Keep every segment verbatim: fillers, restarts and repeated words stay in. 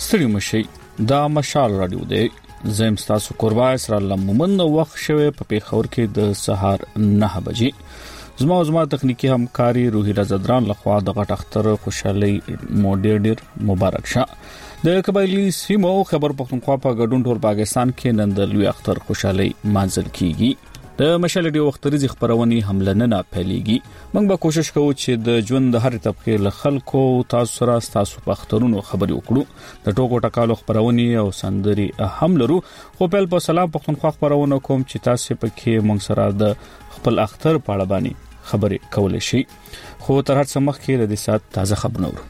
ستړي مشي دا مشال رادیو دی زم تاسو کوروا سره لممن وخت شوه په پیښور کې د سهار نه بجې زما زما تخنیکی همکاري روحي رضادران لخوا د غټ اختر خوشحالي موډر ډیر مبارک شه د قبایلی سیمو خبر پختونخوا په ګډون ټول پاکستان کې نن د لوی اختر خوشحالي مانځل کیږي د مشال ډیو وختري خبرونی حمله نه پهلېږي موږ به کوشش کوو چې د ژوند د هر طبقه له خلکو تاسو سره تاسو په اخترونو خبري وکړو د ټوکو ټکالو خبرونی او سندري حملرو خو په په سلام پختونخوا خبرونه کوم چې تاسو په کې موږ سره د خپل اختر په اړه باندې خبري کولای شي خو تر هڅه مخکې د دې سات تازه خبرونه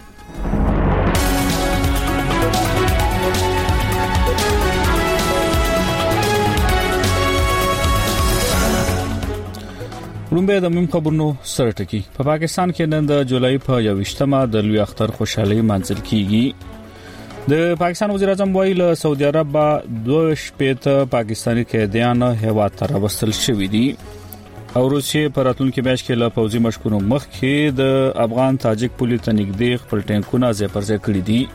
رومبه د مم خبرونو سره ټکی په پاکستان کې نن د جولای په یوویشتمه د لوی اختر خوشحالي مانځل کیږي د پاکستان وزیر اعظم ویل سعودي عرب دوه شپېته پاکستاني قیدیان هیواد ته راوستل شوې دي او روسیې په راتلونکي میاشت کې له پوځي مشکونو مخکې د افغان تاجک پولیس ته نږدې خپل ټینکونه ځای پر ځای کړی دي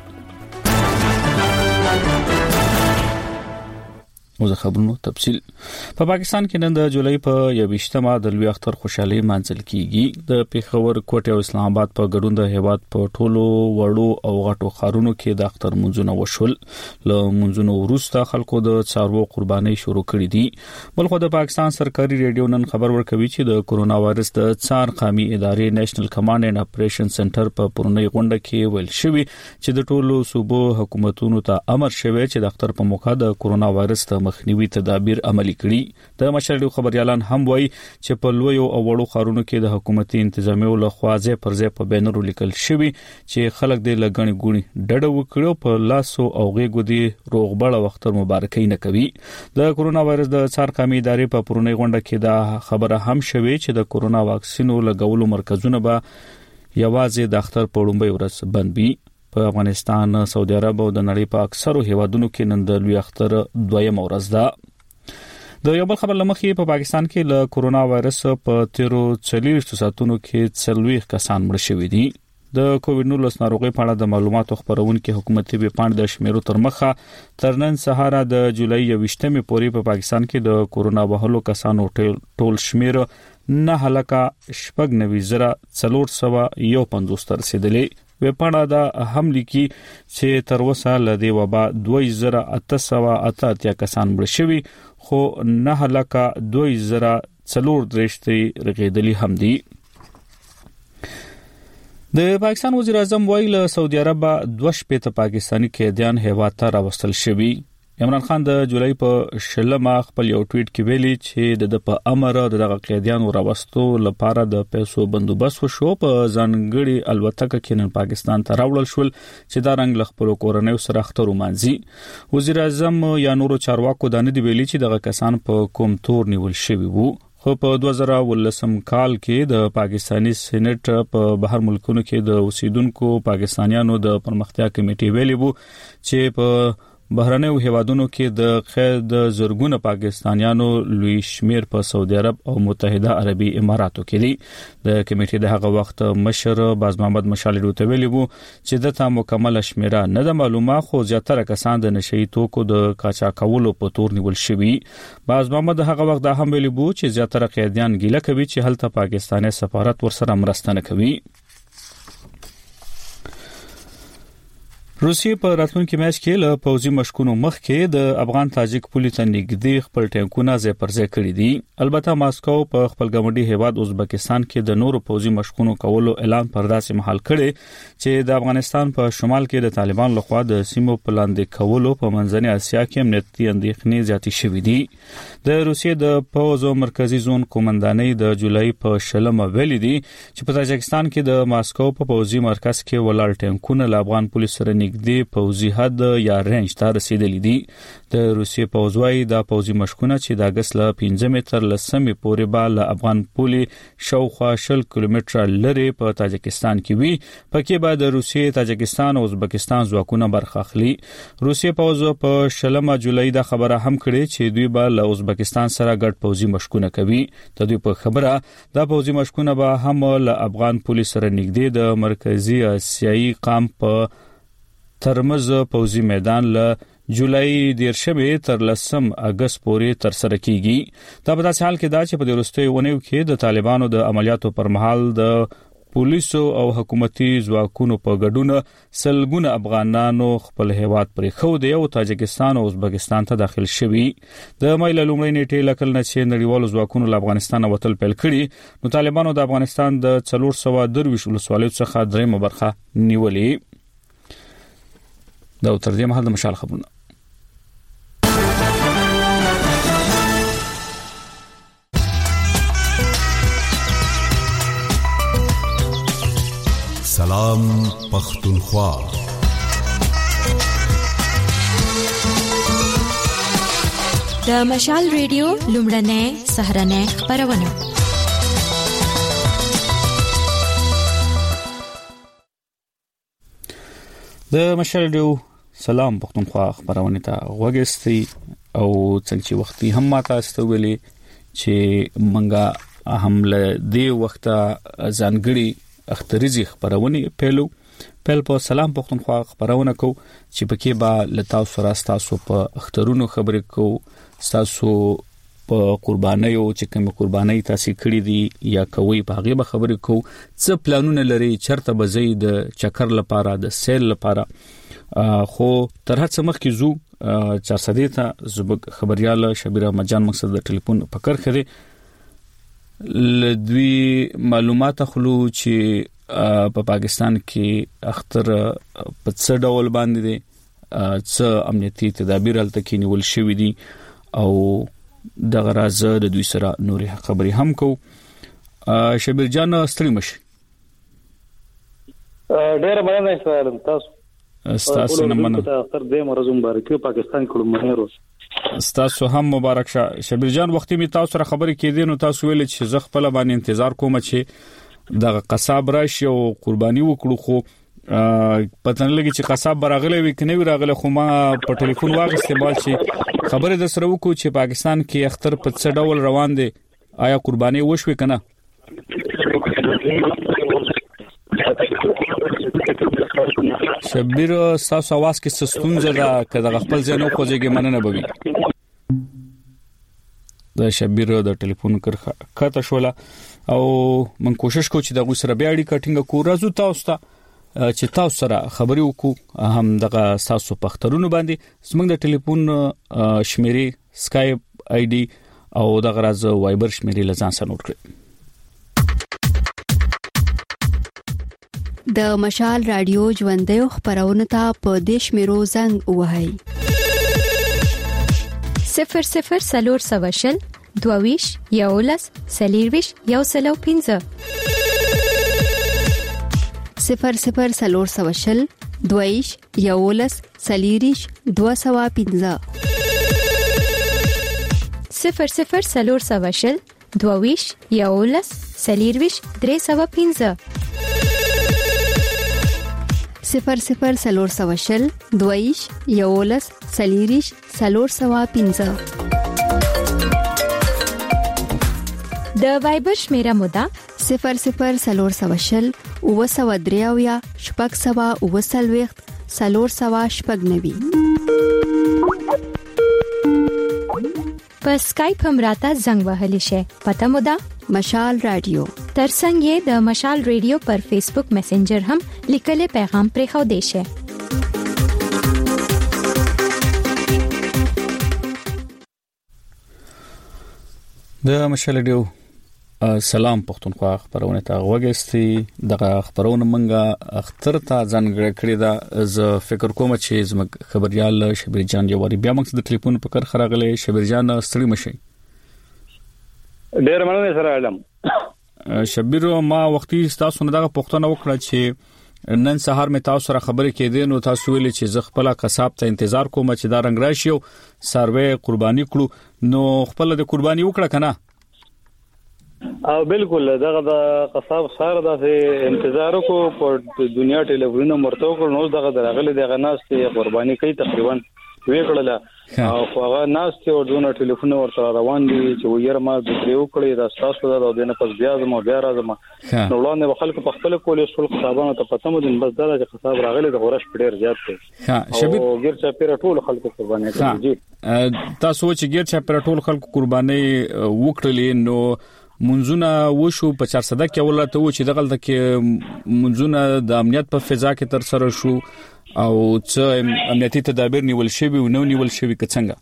او د خبرونو تفصیل په پا پاکستان کې نن د جولای په یوویشتمه د لوی اختر خوشحالي مانځل کیږي د پیښور کوټه او اسلام آباد په ګډون د هیواد په ټولو وړو او غټو خارونو کې د اختر منځونه وشول له منځونو وروسته خلکو د څارو قرباني شروع کړې دي بلخو د پاکستان سرکاري ریډیو نن خبر ورکوي چې د کورونا وایرس د څار قومي ادارې نېشنل کمانډ اینڈ اپریشن سنټر په پرونی غونډه کې ویل شوی چې د ټولو صوبو حکومتونو ته امر شوی چې د اختر په موخه د کورونا وایرس مخنیوي تدابیر عملي کړي د مشرډو خبريالان هم وایي چې په لوی او وړو خارونو کې د حکومتي انتظامیو له خوا ځای پر ځای په بینرو لیکل شوی چې خلک د لګنې ګونی ډډه وکړو په لاسو او غېګو دي روغبړ وخت مبارکي نه کوي د کورونا وایرس د څار قومي ادارې په پرونی غونډه کې دا خبره هم شوی چې د کورونا واکسینو لګولو مرکزونه به یوازې د اختر په وړاندې ورځ بند وي په افغانستان سعودي عرب او د نړۍ په اکثرو هیوادونو کې نن د لوی اختر دویم ورځ ده د یو بل خبر لمخې په پاکستان کې له کورونا وایرس په تیرو چلیش ساعتونو کې څلويخ کسان مړ شوي دي د کووډ نولس ناروغي په اړه د معلوماتو خبرونکو حکومتي به پاند د شمیرو تر مخه ترنن سهار د جولای یوویشتمه پورې په پاکستان کې د کورونا وهلو کسانو ټول شمیر نه هلاکه شپږ نوي زره څلور سوه یو پنځوس تر رسیدلې وپاڼه دا هم لیکي چې تر اوسه له دې وبا دوه زره اته سوه اته اتیا کسان مړ شوي خو نه هلاکه دوه زره څلور درشتي رغیدلی هم دي د پاکستان وزیر اعظم ویل سعودي عرب دوه شپېته پاکستاني قیدیان هیواد ته راوستل شوي عمران خان د جولای په شلمه خپل یو ټویټ کې ویلي چې د په امر دغه قیدیانو راوستو لپاره د پیسو بندوبست وشو په ځانګړي الوتکه کې نن پاکستان ته راوړل شول چې دا رنګ لخپل کورنۍ سره اختر ومانځي وزیر اعظم یا نورو چارواکو دانه دی ویلي چې دغه کسان په کوم تور نیول شوی وو خو په دوه زره ولسم کال کې د پاکستانی سېنات په بهر ملکونو کې د اوسیدونکو پاکستانیانو د پرمختیا کمیټې ویلي وو چې په بهرنیو هیوادونو کې د قید زرګونه پاکستانیانو لوی شمیر په سعودي عرب او متحده عربي اماراتو کې دي د کمیټې د هغه وخت مشر باز محمد مشال ډوته ویلي وو چې د تا مکمل شمیره نه د معلومه خو زیاتره کسان د نشئی توکو د کاچا کولو په تور نیول شوی باز محمد هغه وخت د هم ویلي وو چې زیاتره قیدیان ګیله کوي چې هلته پاکستاني سفارت ورسره مرسته نه کوي روسیې په راتلونکي میاشت کې له پوځي مشکونو مخکې د افغان تاجک پولیس نږدې خپل ټینکونه ځای پر ځای کړی دي البته ماسکو په خپل ګاونډي هیواد ازبکستان کې د نورو پوځي مشکونو کولو اعلان پر داسې محل کړي چې د افغانستان په شمال کې د طالبان لخوا د سیمو پلاندې کولو په منځنۍ اسیا کې امنیتي اندېښنې زیاتې شوې دي د روسیې د پوځ مرکزی زون قومندانۍ د جولای په شلمه ویلي دي چې په تاجکستان کې د ماسکو په پوځي مرکز کې ولاړ ټینکونه له افغان پولیس سره نږدې پوځي حد یا رینج ته رسیدلي دي د روسیې پوځوي د پوځي مشکونه چې د اگست ل پنځمه تر لسمه پورې به له افغان پولي شاوخوا شل کیلومتره لري په تاجکستان کې وي پکې به د روسیې تاجکستان او ازبکستان ځواکونه برخه اخلي روسیې پوځ په شلمه جولای د خبره هم کړې چې دوی به له ازبکستان سره ګډ پوځي مشکونه کوي د دوی په خبره د پوځي مشکونه به هم له افغان پولیس سره نږدې د مرکزی اسیایي قام په ترمز پوزي میدان له جولای دیرشمه تر لسم اگست پورې تر سره کیږي. دا په داسې حال کې دا چې په دروستي ونیو کې د طالبانو د عملیاتو پر مهال د پولیسو او حکومتي ځواکونو په ګډون سلګونه افغانانو خپل هیواد پرې خو دی او تاجکستان او ازبکستان ته داخل شوي. د مایل لومړی نیټه لکل نه چې نړیوالو ځواکونو له افغانستان وتل پیل کړي نو طالبانو د افغانستان د څلور سوه درویش ولسوالیو څخه درېمه برخه نیولې. دا تر دې مهال د مشال خبرونه. سلام پختونخوا. د مشال ریډیو لومړنۍ سهارنۍ خبرونه. د مشال ریډیو سلام پختونخوا خبرونه ته وګورئ او څنګه چې وختي هم ماته استویلې چې منګه هم له دې وخته ځانګړي اختریزي خبرونه پیلو پیل په سلام پختونخوا خبرونه کو چې پکې با لتا سره تاسو په اخترونو خبرې کو تاسو په قربانیو چې کوم قرباني تاسو کړې دي یا کوي په هغه به خبرې کو څه پلانونه لري چرته به زید چکر لپاره د سیل لپاره خو تر هڅه مخکې زو چار سده ته زبق خبريال شبیر احمد جان مقصد د ټلیفون پکړ خره لدوی معلومات خلو چې په پاکستان کې اختر په څه ډول باندې دي څه امنیتي تدابیر هلته کې نیول شوې دي او د غراز د دوی سره نورې خبرې هم کو. شبیر جان ستړي مشي ډېر مننه سلام تاسو تاسو نه مننه اختر دې مرزو مبارک پاکستان کړو مهروز تاسو هم مبارک شه. شبیر جان وختي می تاسو سره خبرې کېدې نو تاسو ویل چې زه خپل باندې انتظار کوم چې د قصاب راشي او قرباني وکړو خو پته نه لګي چې قصاب براغله وي کنه وی راغله خو ما په ټلیفون واغ استعمال شي خبره د سره وکړو چې پاکستان کې اختر په څه ډول روان دي آیا قرباني وشوي کنه؟ شبیر تاسو आवाज کې سستون زړه کله خپل ځنو خوځيږي مننه بوي. د شبیر د ټلیفون کرخه کته شوله او من کوشش کوم چې د غو سره بیا اړیکه ټینګه کو راځو تاسو ته چې تاسو سره خبرې وکړو هم دغه تاسو په اخترونو باندې زموږ د ټلیفون شمیرې سکایپ آی ډي او دغه راز وایبر شمیرې لزان سره نوٹ کړئ. د مشال رادیو ژوندې خبرونه ته په دیش میرو زنګ وهاي صفر صفر سلور سواشل دوویش یولس سلیرویش یو سلو پینځه صفر صفر سلور سواشل دوویش یولس سلیریش دو سوا پینځه صفر صفر سلور سواشل دوویش یولس سلیرویش درې سوا پینځه صفر صفر سلور سواشل دویش یولس سلیریش سلور سوا پینځه د وایبر شمیره مودا صفر صفر سلور سواشل او سوا دریاویا شپږ سوا او سلويخت سلور سوا شپږ نوي په سکایپ هم راته زنګ وهلی شي پته مودا مشال رادیو ترڅنګ یې د مشال ریډیو پر فیسبوک میسنجر هم لیکل پیغام پرې خو دی شه. د مشال ریډیو سلام پختونخوا خبرونه ته وګورئ دغه خبرونه منګه اختر ته ځانګړی کړی دا ز فکر کوم چې زموږ خبريال شبیر جان جواری بیا موږ د ټلیفون په کار خراغله شبیر جان ستړي مشي ډېر مننه سره علم. شبیر ما وختي تاسو نه دغه پښتنه وکړه چې نن سهار مې تاسو سره خبرې کېدې نو تاسو ویل چې زه خپل قصاب ته انتظار کوم چې دا رنگ راشي او سروي قرباني کړو نو خپل د قرباني وکړه کنه او بالکل دغه د قصاب سره د انتظار کو په دنیا ټلیفون مرته کړو نو دغه درغله دغه ناس ته قرباني کوي تقریبا وی کړل او هغه ناس ته ورونه ټلیفون ورته روان دي چې ویره ما د پریو کړی دا تاسو دا د نه پس بیا زمو بیا راځم نو وړاندې خلک په خپل کولې ټول حسابانو ته پته مو دین بس دا چې حساب راغلی د غورش پډیر زیات دی ها شبیر او غیر چا پیر ټول خلک قرباني کړي جی تاسو چې غیر چا پیر ټول خلک قرباني وکړلې نو منځونه وشو په چار صده کې ولته و چې دغلت کې منځونه د امنیت په فضا کې تر سره شو او څه امنیتي تدابیر نیول شوی او نو نیول شوی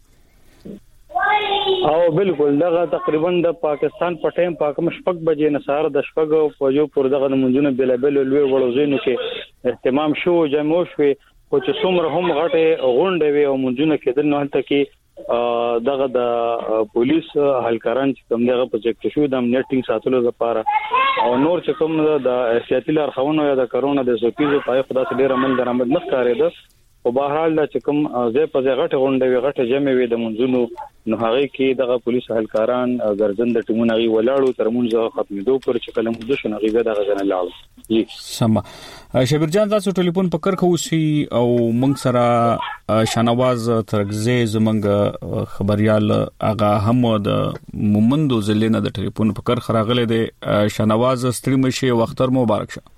کڅنګ او بالکل دغه تقریبا د پاکستان په ټیم پاکم شپږ بجې نصار د شپږ فوجو پر دغه منځونه بل بل لوی وړوزینو کې اهتمام شو جمع شو خو چې څومره هم غټه غونډه وي او منځونه کېدل نو هلته کې دغه د پولیس هلکاران چې کوم دغه پروجیکټ شو د امنیتینګ ساتلو لپاره او نور چې کوم د احتیاطي لارښوونو یا د کرونا د سوپیزو پای خدا سره ډیر عمل درآمد نه ښکارېده او بهرحال د چې کوم ځای په ځای غټه غونډه وي غټه جمع وي د منځونو نو هغه کې دغه پولیس هلکاران ګرځند د ټیمونه غي ولاړو تر مونږه ختمېدو پر چې کلم د شنو غي دغه ځنه لاړو جی سم شبیر جان تاسو ټلیفون پکړ خو سي او موږ سره شنواز ترغزه زمنګ خبريال اغا هم د مومندو زلینه د ټلیفون پکړ خراغله د شنواز ستړي مشي وختر مبارک شه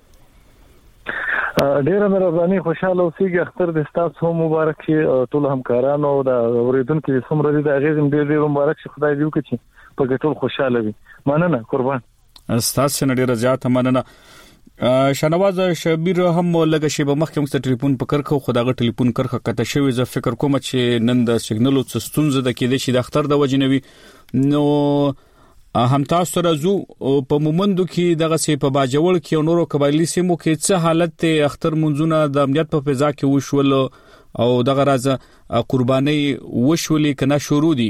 ډیره مهرباني خوشاله اوسئ اختر د تاسو مبارک شي ټول همکارانو او د اوریدونکو څومره دي د غیزم ډیر ډیر مبارک شي خدای دې وکړي په ټول خوشاله وي مننه قربان تاسو نه ډیره زیات مننه شنواز شبیر هم لګه شی به مخکې مست ټلیفون پکړ خو خداغه ټلیفون کرخه کته شوی ز فکر کوم چې نن د سیګنل او ستونزه د کېدې شي د اختر د وجنوي نو هم تاسو راځو په مومندو کې دغه سی په باجوړ کې نورو قبایلی سیمو کې څه حالت ته اختر منځونه د امنیت په فضا کې وشول او دغه راز قرباني وشولې کنه شروع دي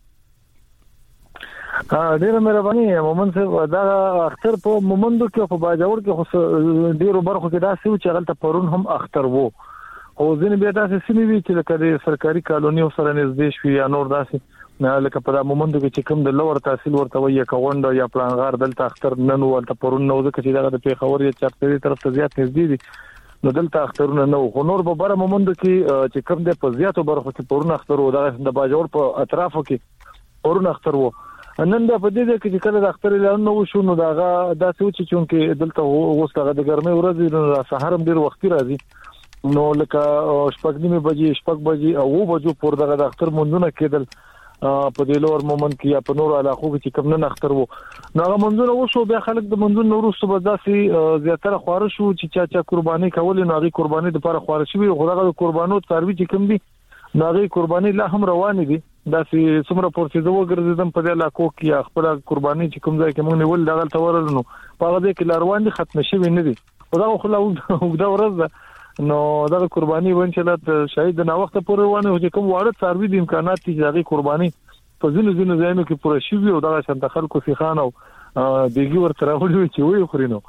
ډیره مهرباني مومند دا اختر په مومندو کې په باجوړ کې ډیرو برخو کې دا سی چې غلطه پرون هم اختر وو او ځینې بیا تاسو سیمې وی چې لکه سرکاري کالونی سره نږدې شوی یا نور داسې نه لکه په مومندو کې چې کوم د لوړ تحصیل ورته وي کوند یا پلانغار دلته اختر نن ولته پرون نو ځکه چې دغه د پیښور یا چارپېری طرف ته زیات نږدې دي نو دلته اخترونه نو خو نور به بره مومندو کې چې کوم د په زیاتو برخو کې پرون اختر وو د باجوړ په اطرافو کې پرون اختر وو نن د په دې کې چې کله د اختر اعلان نو شو نو داغه داسې و چې چونکه دلته وسته د ګرمۍ ورځ نو سحر هم ډیر وختي راځي نو لکه شپږ نیمه بجې شپږ بجې او و بجو پر دغه د اختر منځونه کېدل په دې لور مومند کې یا په نور علاقو کې کوم نه اختر وو نو هغه منځونه وشو بیا خلک د منځونو وروسته به داسې زیاتره خواره شو چې چا چا قرباني کول نو هغه قرباني د لپاره خواره شوی خدای د قربانو څاروي چې کوم دي نو هغه قرباني لا هم روان دي داسې څومره پورته زو ګرځیدم په دې علاقو کې خپل قرباني چې کوم ځای کې موږ نیول دغه تورل نو په هغه کې لاروان دي ختم شوی نه دي خدای خو لا وګدا ورځ نو دا قرباني ونچلات شاید د وخت پورې روانه چې کوم واړه څاروي د امکانات چې هغه قرباني په ځینو ځینو ځایونو کې پوره شي او دا څنګه خلکو فی خان او دیګي ورته راوړي چې وي خورینو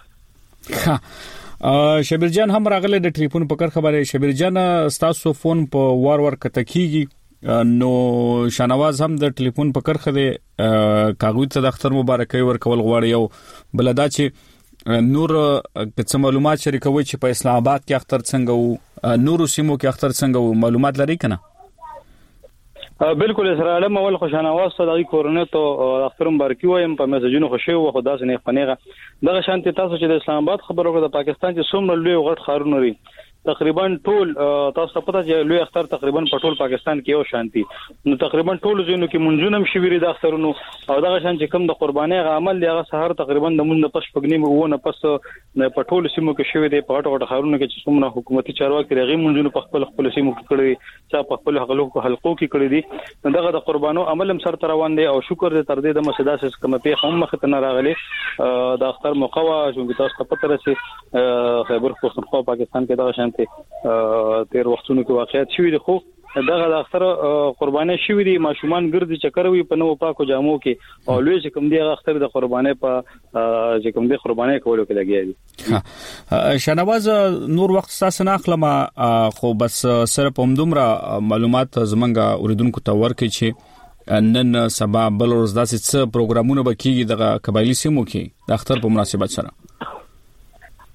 شبیر جان هم راغله د ټلیفون پکړ خبره شبیر جان تاسو فون په وار ور کته کیږي نو شنواز هم د ټلیفون پکړ خده کاغوی ته د اختر مبارکي ورکول غواړي او بلدا چې نور څه معلومات شریکوي چې په اسلام آباد کې اختر څنګه وو نور سیمو کې اختر څنګه وو معلومات لري کنه بالکل اسرائیل مول خوشانواز صدقي کورونه ته اختر مبارکي وایم په میسجونو خوشي و خدا سي نه پنيغه دغه شانتي تاسو چې د اسلام آباد خبرو د پاکستان چې څومره لوی غټ خارونه لري تقریبا ټول تاسو پته چې لوی اختر تقریبا په ټول پاکستان کې یو شانتي نو تقریبا ټول ځینو کې منځونه هم شویری د اخترونو او دغه شان چې کوم د قرباني عمل دی هغه سحر تقریبا د مونږ پس پګنی وو نه پس په ټول سیمو کې شوی دی په ټول خارونو کې چې څومره حکومتي چارواکي رغي منځونه په خپل خپل سیمو کې کړی چې په خپل حلقو حلقو کې کړی دي دغه د قربانو عمل هم سر روان دی او شکر دې تر دې د مسداسس کوم په هم مخ ته نه راغلي د اختر موقوا چې تاسو پته رسي خیبر پختونخوا پاکستان کې دغه تیر وختونو کې واقعیت شوې دي خو دغه د اختر قرباني شوې دي ماشومان ګرځي چکروي په نو پاکو جامو کې او لوی چې کوم دی اختر د قرباني په چې کوم دی قرباني کولو کې لګیا دي شنواز نور وخت تاسو نه اخلم خو بس سره په دومره معلومات زمونږه اوریدونکو ته ورکړي چې نن سبا بل ورځ داسې څه پروګرامونه به کیږي د قبایلی سیمو کې د اختر په مناسبت سره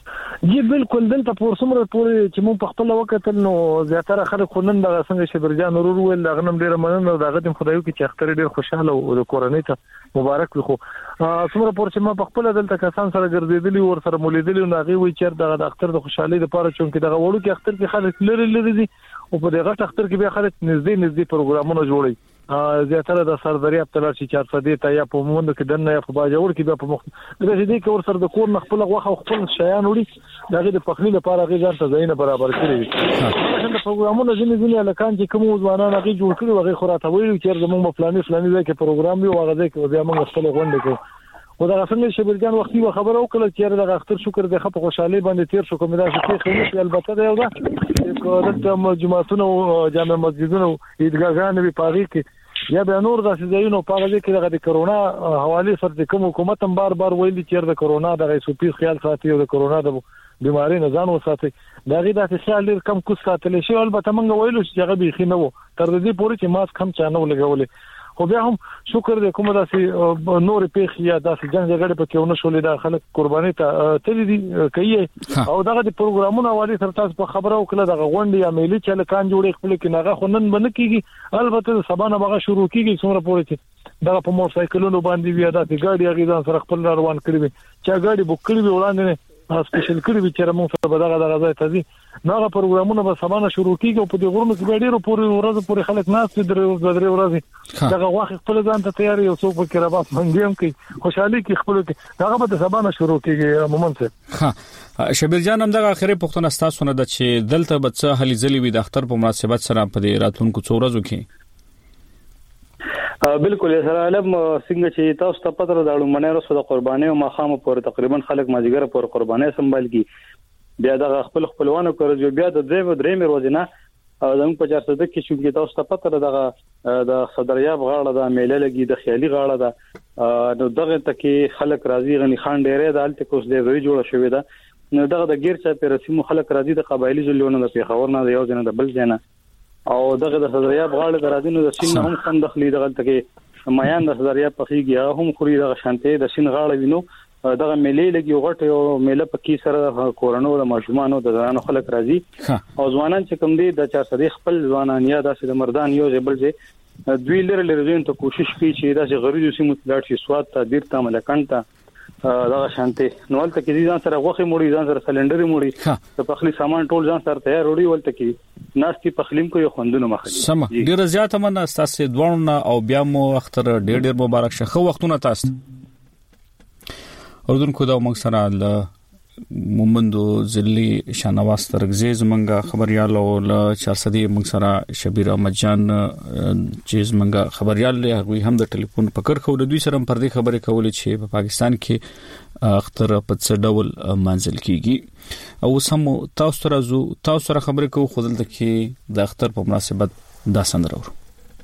جی بالکل دلته پور څومره پورې چې مون په خپل وخت نو زیاتره خلک خونن د څنګه شبرجان ورور ول دغه ډیره مننه دغه د خدایو کې چې اختر ډیر خوشاله او د کورنۍ ته مبارک وي. خو څومره پور چې ما په خپل دلته کسان سره ګرځېدلی ور سره مولیدلی نو هغه وی چې دغه د اختر د خوشحالي لپاره چې دغه وړو کې اختر کې خلک لري لري دي او په دغه اختر کې به خلک نږدې نږدې پروګرامونه جوړي. زیاتره د سردریاب تلل چې چار صدې ته یا په موند کې دنه یا په باجوړ کې به په مخ د دې کې ور سره د کور مخبل غوخه او خپل شیان وړي دغه د پخلی لپاره غي ځان ته ځای برابر کړی وي. د پروګرامونو ځینې ځینې لکان چې کوم ځوانان غي جوړ کړي وغه خوراته ویل چې زموږ په فلاني فلاني ځای کې پروګرام وي واغه ځای کې بیا موږ خپل غونډه کوو. او دا څنګه شبرجان وختي خبره وکړه چې د اختر شکر د خپ خوشحالي باندې تیر شو کوم دا چې خېمه البته دا یو دا د جماعتونو جامع مسجدونو عیدګاهانو په پاري کې یا به نور د سيزونو په اړه کې د کرونا حواله سره کوم حکومت هم بار بار ویلي چې د کرونا د سوپی خیال ساتي او د کرونا د بیماری نه ځان وساتي. دا غي د خیال ډیر کم کوس ساتل شي البته موږ ویلو چې هغه به خینو تر دې پورې چې ماسک هم چانه لګولې. خو بیا هم شکر دې کومه داسې نور پیخ یا داسې جنگ جګړه په کې ونه شولې دا خلک قرباني ته تللی دي کوي او دغه د پروګرامونو حواله سره تاسو په خبرو وکړه دغه غونډه یا میلي چې لکان جوړې خپل کې ناغه خنن بنه کیږي البته سبانه بغه شروع کیږي څومره پورې چې دغه په موټر سایکلونو باندې بیا د ګاډي غیزان سره خپل روان کړی وي چې ګاډي بوک کړی وي وړاندې سپیشل کړی وي چې موږ سره بدغه دغه ځای ته دي ناغه پروګرامونه به سبانه شروع کیږي او په دې غرونو کې ډیرو پورې ورځ پورې خلک ناس درې درې ورځې دغه واخ خپل ځان ته تیاری او څوک کې رباط منګیم کوي خوشحالي کې خپل کې دغه به سبانه شروع کیږي مومن څه. ها شبرجان هم دغه اخري پښتون استاد سونه د چې دلته به څه هلي ځلی وي د اختر په مناسبت سره په دې راتلونکو څو ورځو کې بالکل سره علم څنګه چې تاسو ته پته راځو منه رسو د قرباني او مخامه پر تقریبا خلک ماجګره پر قرباني سمبال کی بیا د خپل خپلوانو کړو بیا د درې درې مې روزنه زموږ په چارسده کې چې تاسو ته پته راځه د صدریاب غاړه د میله لګي د خیالي غاړه ده نو دغه تکي خلک راځي غني خان ډېرې د الته کوس دې وی جوړ شوې ده نو دغه د غیر چا په رسمو خلک راځي د قبایلی ځلونه د پیښور نه یو ځنه د بل ځنه او دغه د صدریاب غاړه درازي نو د سین هم څنګه دخلي دغه تکي مایان د صدریاب پخېږي هم خوري دغه شانته د سین غاړه وینو دغه ملي لګي غټ یو میله پکې سره کورونو د ماشومانو د ځانو خلک راځي او ځوانان چې کوم دي د چا سره خپل ځوانان یا د مردان یو ځبل چې دوی لري لري ته کوشش کوي چې د غریبو سیمو تلاټ شي سواد ته ډیر ته ملکانتا دغه شانته نو ولته کې ځان سره غوخي موړي ځان سره سلندري موړي د پخلي سامان ټول ځان سره تیار وړي ولته کې ناس کې پخلیم کو یو خوندونه مخه سم ډیر زیات مننه تاسو دوړنه او بیا مو اختر ډیر ډیر مبارک شه خو وختونه تاسو اردن کو دا موږ سره ل مومندو ځلی شانواز ترغزیز منګه خبريال او ل چارصدي موږ سره شبیر احمد جان چیز منګه خبريال له هغه هم د ټلیفون پکړ خو د دوی سره پر دې خبرې کولې چې په پاکستان کې اختر په څه ډول منځل کیږي او سم تاسو سره زو تاسو سره خبرې کوو خو دلته کې د اختر په مناسبت دا سندره ورو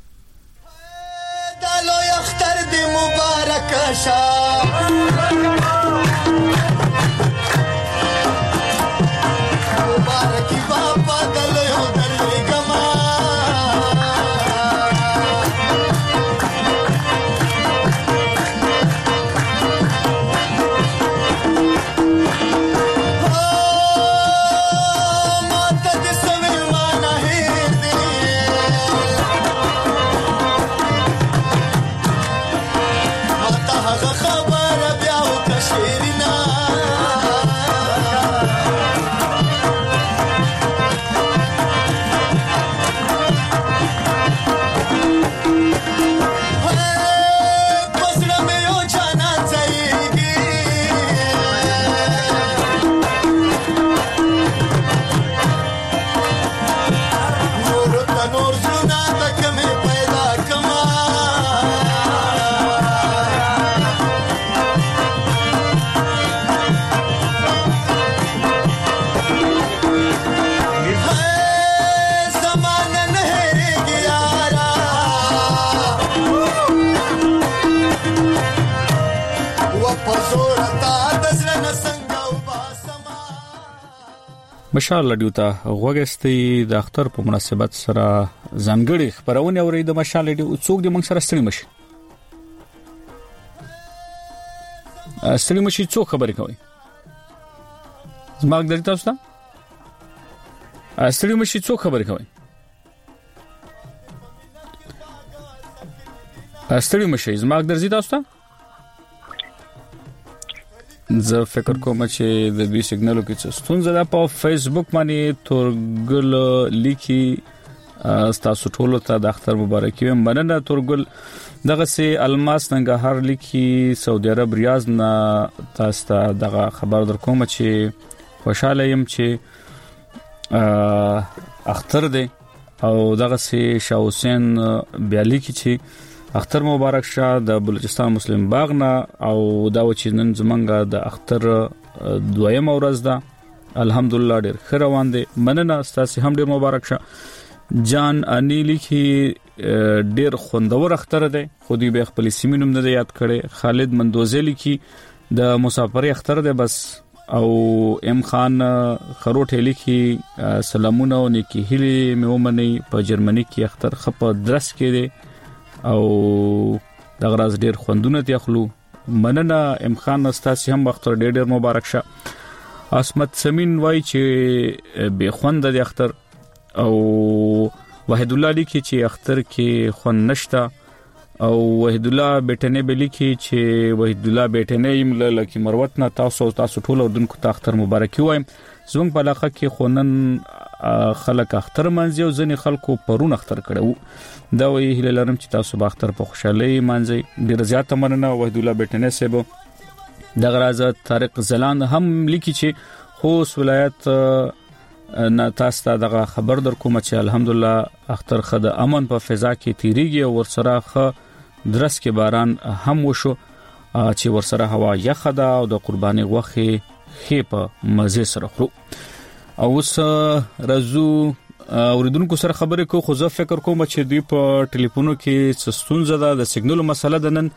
دا لو اختر دی مبارک شه مشال ډیوتا غوګستي د اختر په مناسبت سره ځانګړي خبرونه اوري د مشال ډیو څوک د موږ سره ستړي مشي ستړي مشي څوک خبرې کوي زما درې تاسو ته ستړي مشي څو خبرې کوي ستړي مشي زما درځي تاسو ته زه فکر کوم چې د دې سیګنالو کې څه ستونزه ده په فیسبوک باندې تورګل لیکي تاسو ټول ته د اختر مبارکي ویم مننه تورګل دغه سي الماس ننګهار لیکي سعودي عرب ریاض نه تاسو ته دغه خبر در کوم چې خوشاله يم چې اختر دی او دغه سي شاه حسین بیالي کی چې اختر مبارک شه د بلوچستان مسلم باغ نه او دا و چې نن زمونږه د اختر دویم ورځ ده الحمدلله ډیر ښه روان دي مننه تاسو هم ډیر مبارک شه جان انیلی کی ډیر خوندور اختر دی خو دې به خپل سیمینوم نه یاد کړي خالد مندوزلی کی د مسافر اختر دی بس او ام خان خروټ لیکي سلامونه او نیکی هلي مومني په جرمني کې اختر خپ درس کې دی او دغه راز ډیر خوندونه ته خلو مننه ام خان استاسي هم اختر ډیر ډیر مبارک شه اسمت سمین وای چې به خوند د اختر او وحید الله لیکي چې اختر کې خون نشتا او وحید الله بیٹنه به لیکي چې وحید الله بیٹنه يم لکه مروت نه تاسو تاسو ټول اردن کو اختر مبارکي وایم زموږ په علاقه کې خونن خلک اختر منځي او ځنې خلکو پرون اختر کړو دا وی هله لرم چې تاسو به اختر په خوشحالي منځي ډیر زیات مننه وحید الله بیٹنه سبو دغه راز طارق زلان هم لیکي چې خوست ولایت نه تاسو ته دغه خبر در کوم چې الحمدلله اختر خد امن په فضا کې تیریږي او ورسره خ درس کې باران هم وشو چې ورسره هوا یخ ده او د قرباني غوخه خې په مزه سره خورو او اوس رزو اوریدونکو سره خبرې کو خو زه فکر کوم چې دوی په ټلیفونو کې ستونزه ده د سیګنال مسله ده نن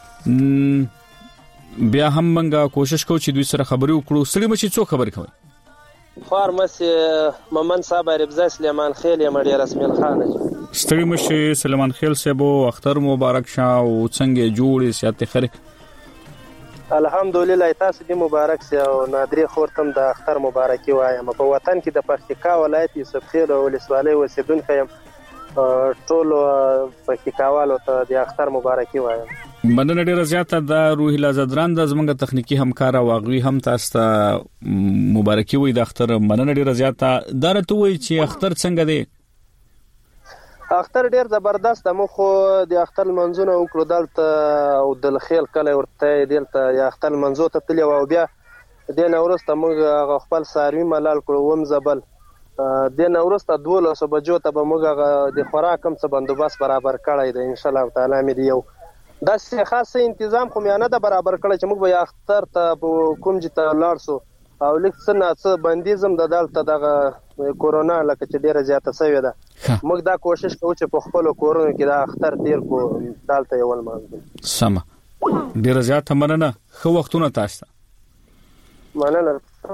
بیا هم منګه کوشش کوو چې دوی سره خبرې وکړو سړي مچې څو خبرې کوي فارمسي ممن صاحب ربزا سليمان خيل یم ډیر اسماعیل خان ستړي مشه سليمان خيل صاحب اختر مبارک شه او څنګه جوړې سیاته خره الحمدلله تاسو دې مبارک سي او نادری خورتم د اختر مبارکي وایم په وطن کې د پکتیکا ولایت یوسف خیل او ولسوالۍ اوسیدونکو یم ټول پکتیکاوالو ته د اختر مبارکي وایم مننه ډیره زیاته د روح لازدران د زمونږ تخنیکی همکار واغوي هم تاسو ته مبارکي وي د اختر مننه ډیره زیاته درته وي چې اختر څنګه دی اختر ډیر زبردست مو خو د اختر منځونه وکړو دلته او د خیل کله ورته دلته د اختر منځو ته تل او بیا د نورسته موږ خپل ساروي ملال کړو وم زبل د نورسته دولسو بجو ته به موږ د خوراکم څه بندوبست برابر کړی دی ان شاء الله تعالی مې دی یو دا خاصه تنظیم خو میانه د برابر کړی چې موږ به اختر ته کوم چې ته لاړ سو او لیک څنګه څه بندیزم د دلته دغه کورونا لکه چې ډیره زیاته شوې ده موږ دا کوشش کوو چې په خپل کورونو کې دا اختر تیر کو دلته یو المانځو سم ډیره زیاته مننه خو وختونه تاسو مننه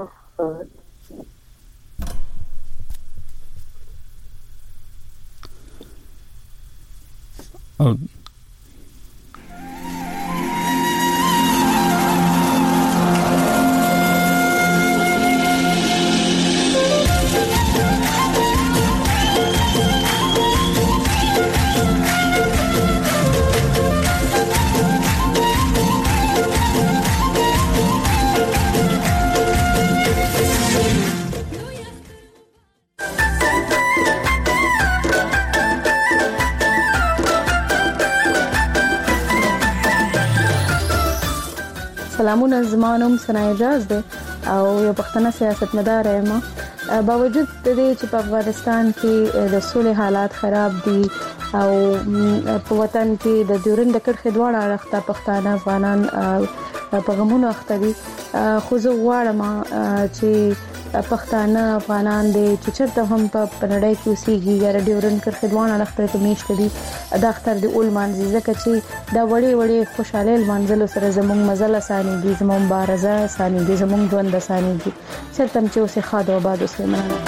او سلامونه زمانم سنایجاز ده او یو پښتنه سیاستمدار یم باوجود د دې چې په افغانستان کې د سولې حالات خراب دي او په وطن کې د ډیورند کرښې دواړه اړخته پښتانه افغانان په غمونو اخته دي خو زه غواړم چې پښتانه افغانان دي چې چرته هم په نړۍ کې اوسېږي یا د ډیورند کرښې دواړه اړخته کې میشته دي د اختر د اول مانځي ځکه چې دا وړي وړي خوشاله مانځل سره زموږ مزل اسانيږي زموږ بارزه اسانيږي زموږ ژوند اسانيږي چرته چې اوسې خاطر آباد اوسې مننه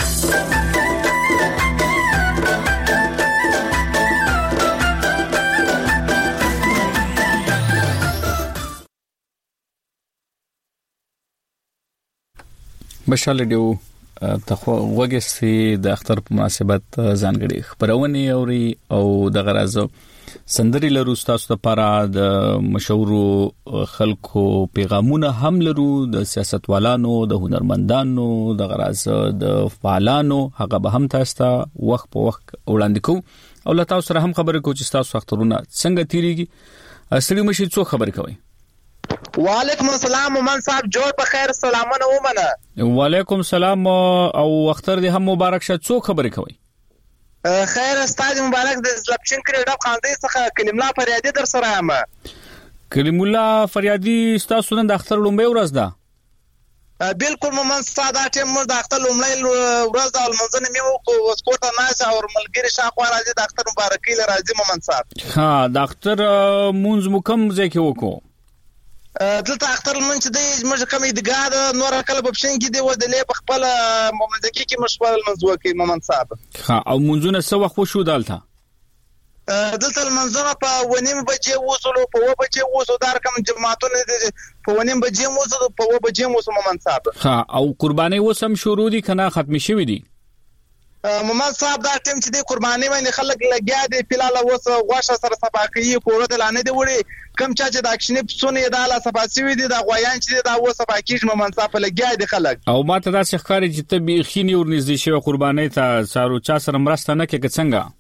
بشاله دیو ته وګستې د اختر په مناسبت ځانګړي خبرونه اوري او د غرض سندري لرو تاسو لپاره د مشهور خلکو پیغامونه هم لرو د سیاستوالانو د هنرمندانو د غرض د فعالانو هغه به هم تاسو ته وخت په وخت وړاندې کوو او له تاسو سره هم خبرې کوو چې تاسو اخترونه څنګه تیریږي اصلي مشي څو خبرې کوي. وعلیکم السلام مومن صاحب جوړ په خیر سلامونه ومنه. وعلیکم السلام او اختر دې هم مبارک شه. څو خبرې کوي؟ خیر استاد مبارک د لپچن کړي ډب خاندي څخه کلیم الله فریادي در سره یم. کلیم الله فریادي تاسو نن د اختر لومبه ورځ ده؟ بالکل مومن صاحب دا ټیم موږ د اختر لومړی ورځ د المنځنه میو کو وسکوټه ناشه او ملګری شاخوا راځي د اختر مبارکي لراځي مومن صاحب. ها د اختر مونږ مکم ځکه وکړو دلته اختر لمن چې دی موږ کوم ایدګار نور کله په پښین کې دی ودلې په خپل مومنځکی کې مشوال منځو کې مومن صاحب. ها او منځونه څو وخت وشو دالته؟ دلته منځونه په ونیم بجې وصلو په و بجې وصلو دار کوم جماعتونه په ونیم بجې وصلو په و بجې وصلو مومن صاحب. ها او قرباني وسم شروع دي کنه ختم شوی دي؟ مومن صاحب دا ټیم چې دی قرباني باندې خلک لګیا دي فلال اوس غوښه سره صفاقي کوړه د لانه دی وړي کم چا چې د اکشن پسونه د لا صفاسي دي د غویان چې دا و صفاقي مومن صاحب لګیا دي خلک. او ماته دا ښکاری چې ته به خینی ورنږدې شوی قرباني ته سارو چا سره مرسته نه کوي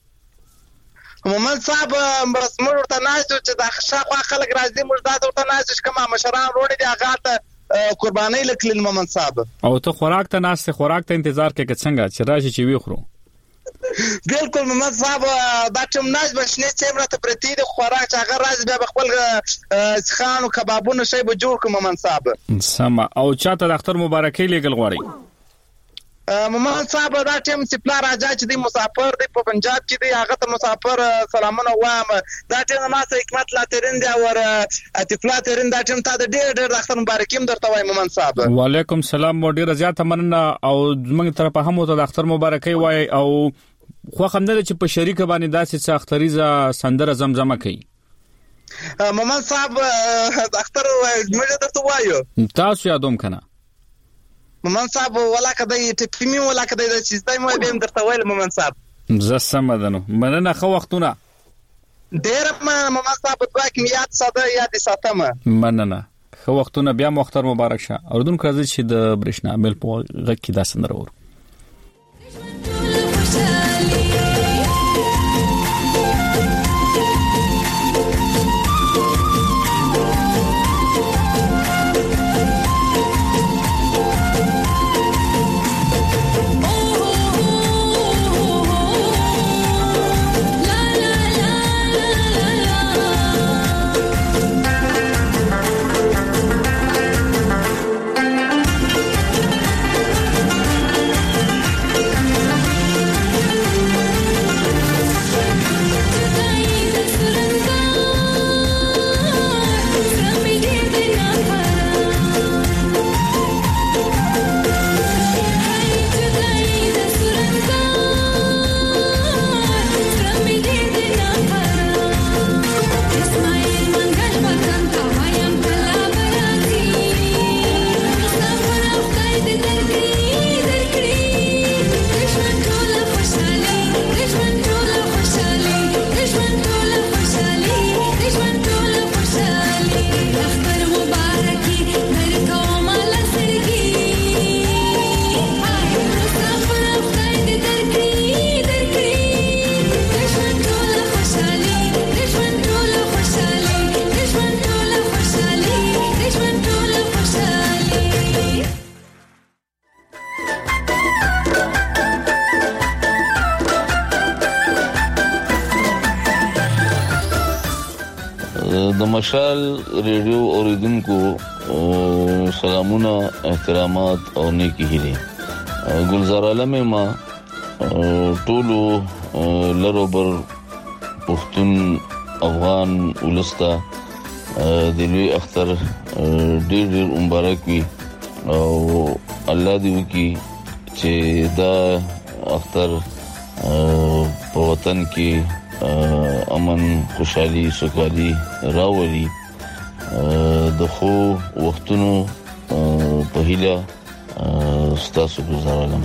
څنګه؟ مومن صاحب بس موږ ورته ناشو چې دا شاخه خلک راځي موږ دا ورته ناشو کومه مشران روړي دي هغه ته قرباني لکل مومن صاحب. او ته خوراک ته ناشته خوراک ته انتظار کوي څنګه چې راشي چې وی خورو؟ بالکل مومن صاحب دا ټیم ناز بشنه چې مرته پرتی د خوراک چې هغه راځي بیا خپل ځخان او کبابونه شی به جوړ کوم مومن صاحب. سم او چاته د اختر مبارکي لګل غواړي؟ مومن صاحب دا ټیم چې پلا راځي چې د مسافر دی په پنجاب کې دی هغه ته مسافر سلامونه وایم. دا ټیم ما سره حکمت لا ترین دی او اتفلا ترین دا ټیم ته د ډېر ډېر د اختر مبارکي درته وایم مومن صاحب. وعلیکم السلام ډېر زیاته مننه او موږ طرفه هم ته د اختر مبارکي وای او خو خمنه چې په شریک باندې داسې څه اختریزه سندره زمزمه کوي. مومن صاحب د اختر موږ درته وایو تاسو یادوم کنه مومن صاحب ولا کدی ټپمی ولا کدی د چیزای مو به درته وایل مومن صاحب. زه سمدنو مننه خو وختونه ډېر مومن صاحب دغه کمیات ساده یاد ساتمه مننه خو وختونه بیا مختار مبارک شه. اردن کړه چې د برښنا عمل په غږ کې دا سندره ور د مشال ریډیو اوریدونکو سلامونه احترامات او نیکی هیلې. ګلزار عالم ما ټولو لروبر پښتون افغان ولستا د لوی اختر ډېر ډېر مبارک وي او الله دې وکړي چې دا اختر په وطن کې امن خوشحالي سوکالي راولي. د خو وختونو په هیله ستاسو گزارالم.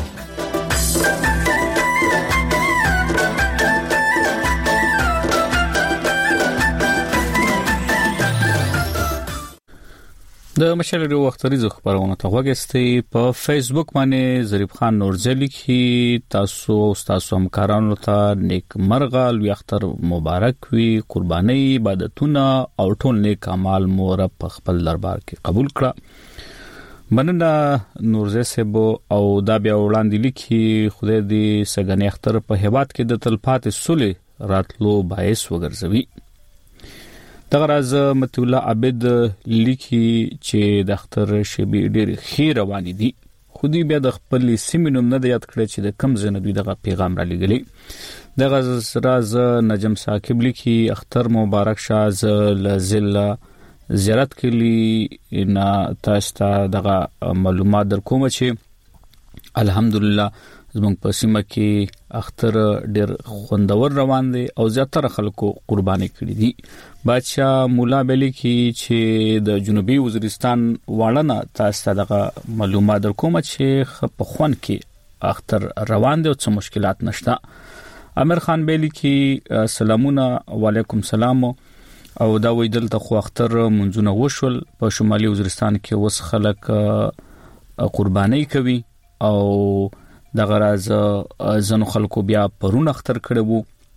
د مشالري وختري زو خبرونه ته وګستې په فیسبوک باندې ظریف خان نورزی لیکي تاسو او تاسو همکارانو ته نیک مرغه لوی اختر مبارک وي قرباني عبادتونه او ټول نیک اعمال مو رب په خپل دربار کې قبول کړه. مننه نورزی سبو او دا بیا وړاندې لیکي خدای دې سګنې اختر په هیواد کې د تلپاتې سولې راتلو باعث وګرځوي. دغه راز مت الله عبد لیکي چې د اختر شبي ډېر خیر روان دي خو دې بیا د خپل سیمینوم نه یاد کړی چې د کم زنه دوی دغه پیغام را لګلی. دغه راز نجم ثاقب لیکي اختر مبارک شاز لزل زیارت کلی نه تاسو ته دغه معلومات در کوم چې الحمدلله زموږ په سیمه کې اختر ډېر خوندور روان دي او زیاتره خلکو قرباني کړې دي. بادشاہ مولا بلی کې چې د جنوبي وزیرستان واړه تاسو ته دغه معلومات در کوم چې په خون کې اختر روان دي او څه مشکلات نشته. امیر خان بلی کې سلامونه وعلیکم سلام او دا ویدل ته خو اختر منځونه وشول په شمالي وزیرستان کې وس خلک قرباني کوي او دغه راز زنو خلکو بیا پرون اختر کړو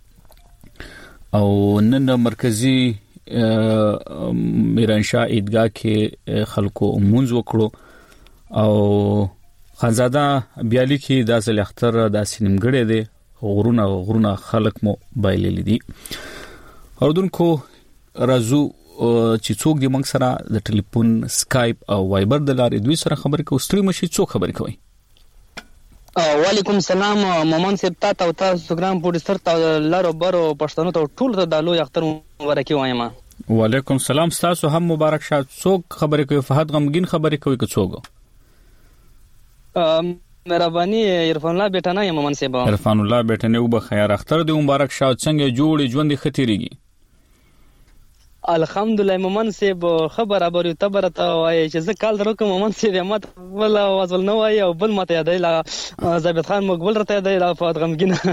او نن مرکزی میرانشاه عیدګاه کې خلکو مونږ وکړو او خانزاده بیا لیکي د اصل اختر د سینمګړې دي غرونه غرونه خلک مو بایلل دي. اوردونکو رازو چې څوک د منګ سره د ټلیفون سکایپ او وایبر د لارې دوی سره خبرې کوي ستړي مشي څوک خبرې کوي. وعلیکم سلام مومن صاحب تاسو او تاسو ګرام پروډوسر ته لارو برو پښتنو ته ټول ته د لوی اختر مبارکي وایم. وعلیکم سلام تاسو هم مبارک شه. څوک خبرې کوي فهد غمگین خبرې کوي که څوک؟ مهرباني عرفان الله بیٹه نه یم مومن صاحب. عرفان الله بیٹه نه وب خیر اختر دی مبارک شه. څنګه جوړ ژوند خطرېږي؟ الحمدلله مومن صاحب خبر ابر تبر ته وای چې زه کال درو کوم مومن صاحب مت ولا وازل نه وای او بل مت یادای لا ثابت خان مقبول رته یادای لا فاط غمګینه.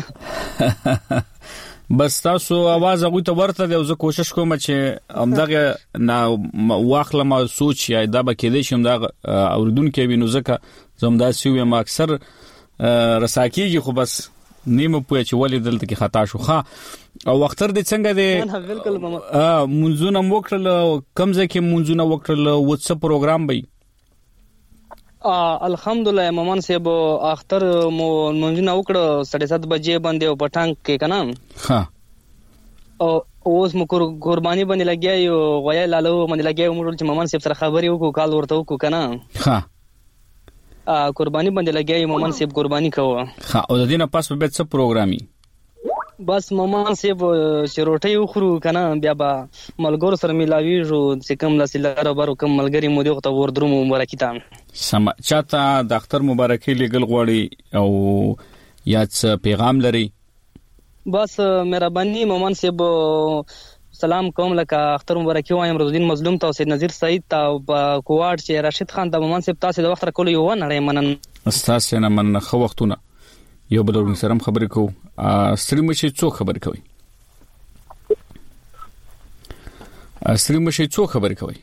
بس تاسو आवाज هغه ته ورته دی زه کوشش کوم چې همدغه نا واخله ما سوچ یا دا به کېدې شم دا اوردونکو وینو زکه زمدا سیو ما اکثر رساکیږي خو بس نیمه پوهه چې ولې دلته کې خطا شو ښه او وختر دې څنګه دې بالکل ماما منځونه وکړل کمزه کې منځونه وکړل واتس پروګرام به الحمدلله مومن صاحب اختر مو منځونه وکړو ساڑھے سات بجې باندې او پټانګ کې کنه ها او اوس مو قرباني باندې لګیا یو غویا لالو باندې لګیا مو چې مومن صاحب سره خبرې وکړو کال ورته وکړو کنه ها قرباني باندې لګیا مومن صاحب قرباني کوه. ها او د دینه پاس په بیت څه پروګرامي بس مومن صاحب چې روټي وخورو کنه بیا با ملګرو سره ملاوي جو چې کوم لاسلار بارو کوم ملګری مو دی ته ور درو مبارکي تام سم چاته د اختر مبارکي لګل غوړي او یا څه پیغام لري. بس مهرباني مومن صاحب سلام کوم لکه اختر مبارکي وایم رضوالدین مظلوم ته سید نذیر سعید ته کوواډ چې راشد خان ته مومن صاحب تاسو د وخت راکول یو نه منن استاد نه من خو وختونه یو بل ورن سره خبرې کو ستړي مشي څو خبرې کوي ستړي مشي څو خبرې کوي.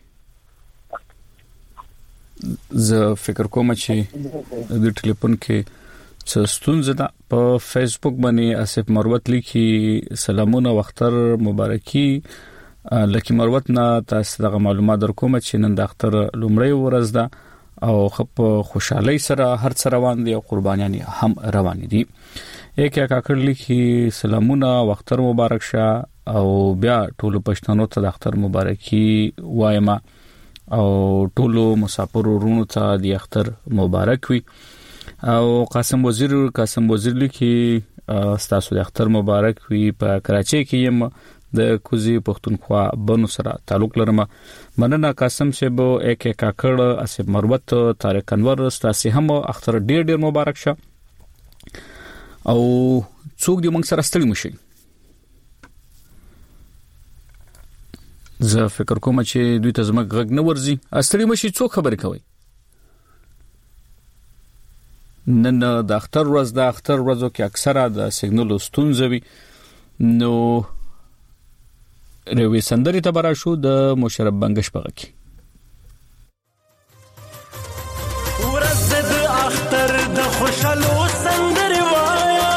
زه فکر کوم چې د ټلیفون کې څه ستونزه ده. په فیسبوک باندې اسف مروت لیکي سلامونه اختر مبارکي لکه مروت نه تاسو دغه معلومات در کوم چې نن د اختر لومړی ورځ ده او خپ خوشحالي سره هر څه روان دي او قربانيان هم روان دي. یک کاکړ لیکي سلامونه اختر مبارک شه او بیا ټول پښتنو ته د اختر مبارکي وایم او ټول مسافر ورونو ته د اختر مبارک وي. او قاسم وزیر قاسم وزیر لیکي ستاسو د اختر مبارک وي. په کراچۍ کې يم د کوزي پښتونخوا بنو سره تعلق لرم. مننه قاسم صاحب یک کاکړ اسب مروت طارق انور ستاسو هم اختر ډیر ډیر مبارک شه او څوک دې موږ سره ستړي مشي. زه فکر کوم چې دوی ته زما غږ نه ورزي ستړي مشي څوک خبرې کوي. نن د اختر ورځ د اختر ورځو کې اکثره د سیګنال ستونزې وي نو روي سندري ته برا شو د مشرف بنگش پغه کې ورځ د اختر د خوشالو سندري وایا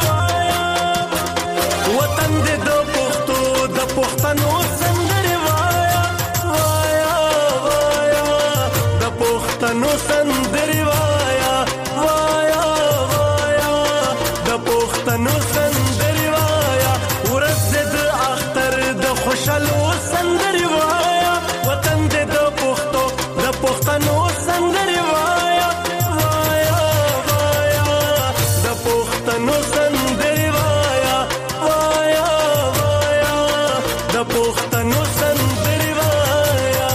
وطن دې د پښتو د پښتنو سندري وایا وایا وایا د پښتنو سندري وایا وایا وایا د پښتنو سندري وایا ورځ د اختر د خوشالو سندري وایا وطن دې د پښتو د پښتنو سندري وایا وایا وایا د پښتنو سندري وایا وایا وایا د پښتنو سندري وایا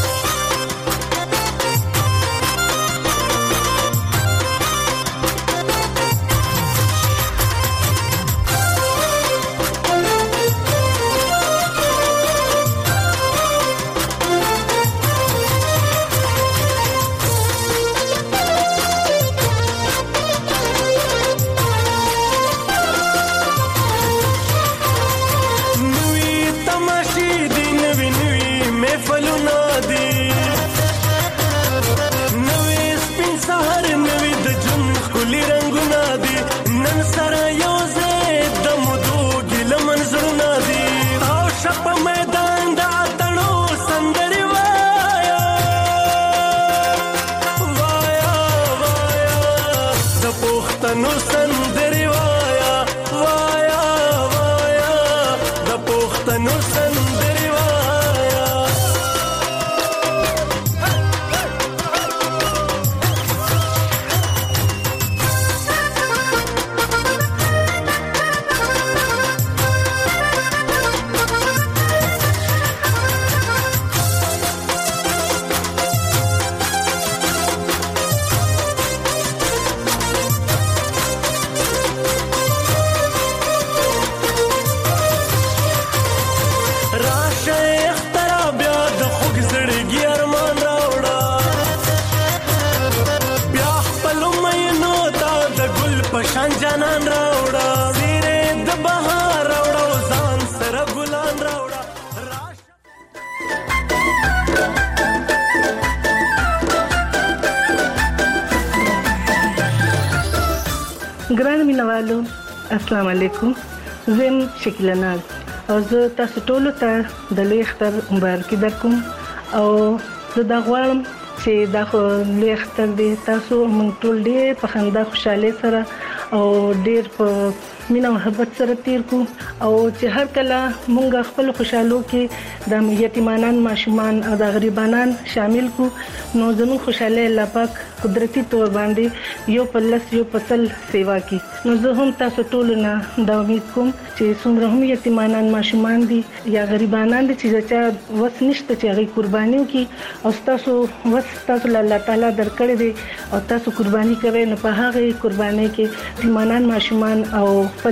ګران مینوالو السلام علیکم زم شکیلا ناز او زه تاسو ټول ته د لوی اختر مبارکي درکوم او زه دا غواړم چې دا لوی اختر دې تاسو موږ ټول ډېر په خندا خوشاله سره او ډېر په مینا محبت سره تیر کو او چې هر کله موږ خپل خوشالو کې د یتیمانان ماشومان او د غریبانان شامل کو نو زموږ خوشاله الله پاک قدرتي تور باندې یو پلس یو پتل سیوا کی نو زه هم تاسو ټول نه دا امید کوم چې څومره هم یتیمانان ماشومان دي یا غریبانان دي چې چې وس نشته چې هغه قرباني وکي او تاسو وس تاسو الله تعالی درکړي دي او تاسو قرباني کوي نو په هغه قرباني کې یتیمانان ماشومان او خپل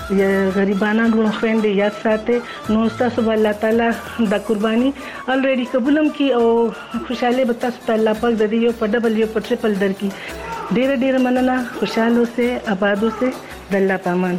غریبانان ورو خويندې یاد ساتي نو تاسو الله تعالی دا قرباني الریډي قبولم کی او خوشاله به تاسو ته الله پاک د دې یو په ډبل یو په ټریپل درکې ډېر ډېر مننه خوشاله اوسئ آباد اوسئ د الله پامان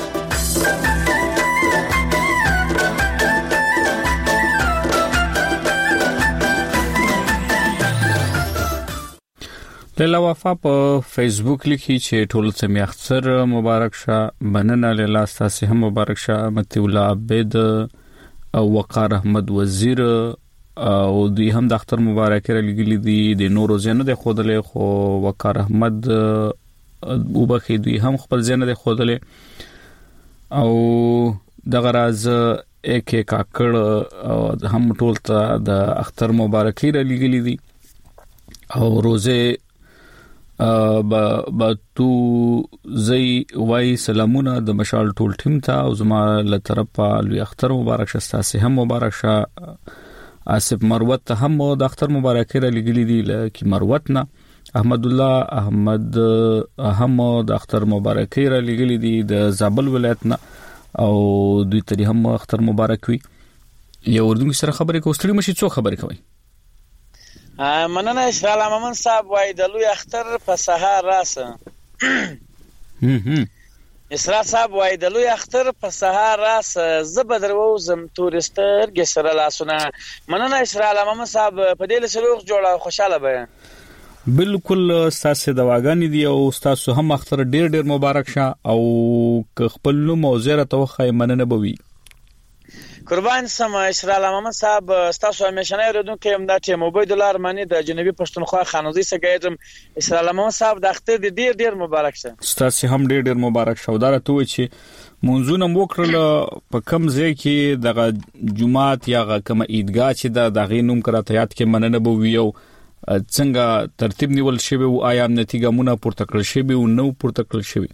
لیلا وفا په فیسبوک لیکي چې ټول سمي اختر مبارک شه مننه لیلا ستاسو هم مبارک شه متي الله عبد او وقار احمد وزیر او دوی هم د اختر مبارک لګلې دي د نورو زینو د خودلې خو وقار احمد او بخې دوی هم خپل زینو د خودلې او د غراز یک کاکړ هم ټول ته د اختر مبارکي لګلې دي او روزه با با تو زئی وای سلامونه د مشال ټول ټیم ته او زما له طرفه لوی اختر مبارک شه تاسو هم مبارک شه آصف مروت ته هم د اختر مبارکي را لګلې دي لکه مروت نه احمد الله احمد هم د اختر مبارکي را لګلې دي د زابل ولایت نه او دوی ته هم اختر مبارک وي یو اردو سره خبرې کوستړي مشي څو خبرې کوي مننه اشرال امامن صاحب وای د لوی اختر په سهار راسه اسرا صاحب وای د لوی اختر په سهار راس زبدرو زم تورستر ګسر لاسونه مننه اسرا علامه صاحب په دې لسلوغ جوړه خوشاله به بالکل ساسه دواګانی دی او تاسو هم اختر ډیر ډیر مبارک شه او خپل نو موزره توخه مننه بوي قربان سم اسرا علامه صاحب تاسو همیشنه ردونکو هم د ټیم عبید الله ارمانی د جنوبي پښتونخوا خانوزي سګیدم اسرا علامه صاحب د اختر ډیر ډیر مبارک شه تاسو هم ډیر ډیر مبارک شه وداره ته چې منځونه موکړل په کم ځای کې د جمعات یا کوم عیدګاه چې د دغې نوم کراتیات کې مننه بوي او څنګه ترتیب نیول شوی او آیا نتیجه مونږه پورته کړل شوی او نو پورته کړل شوی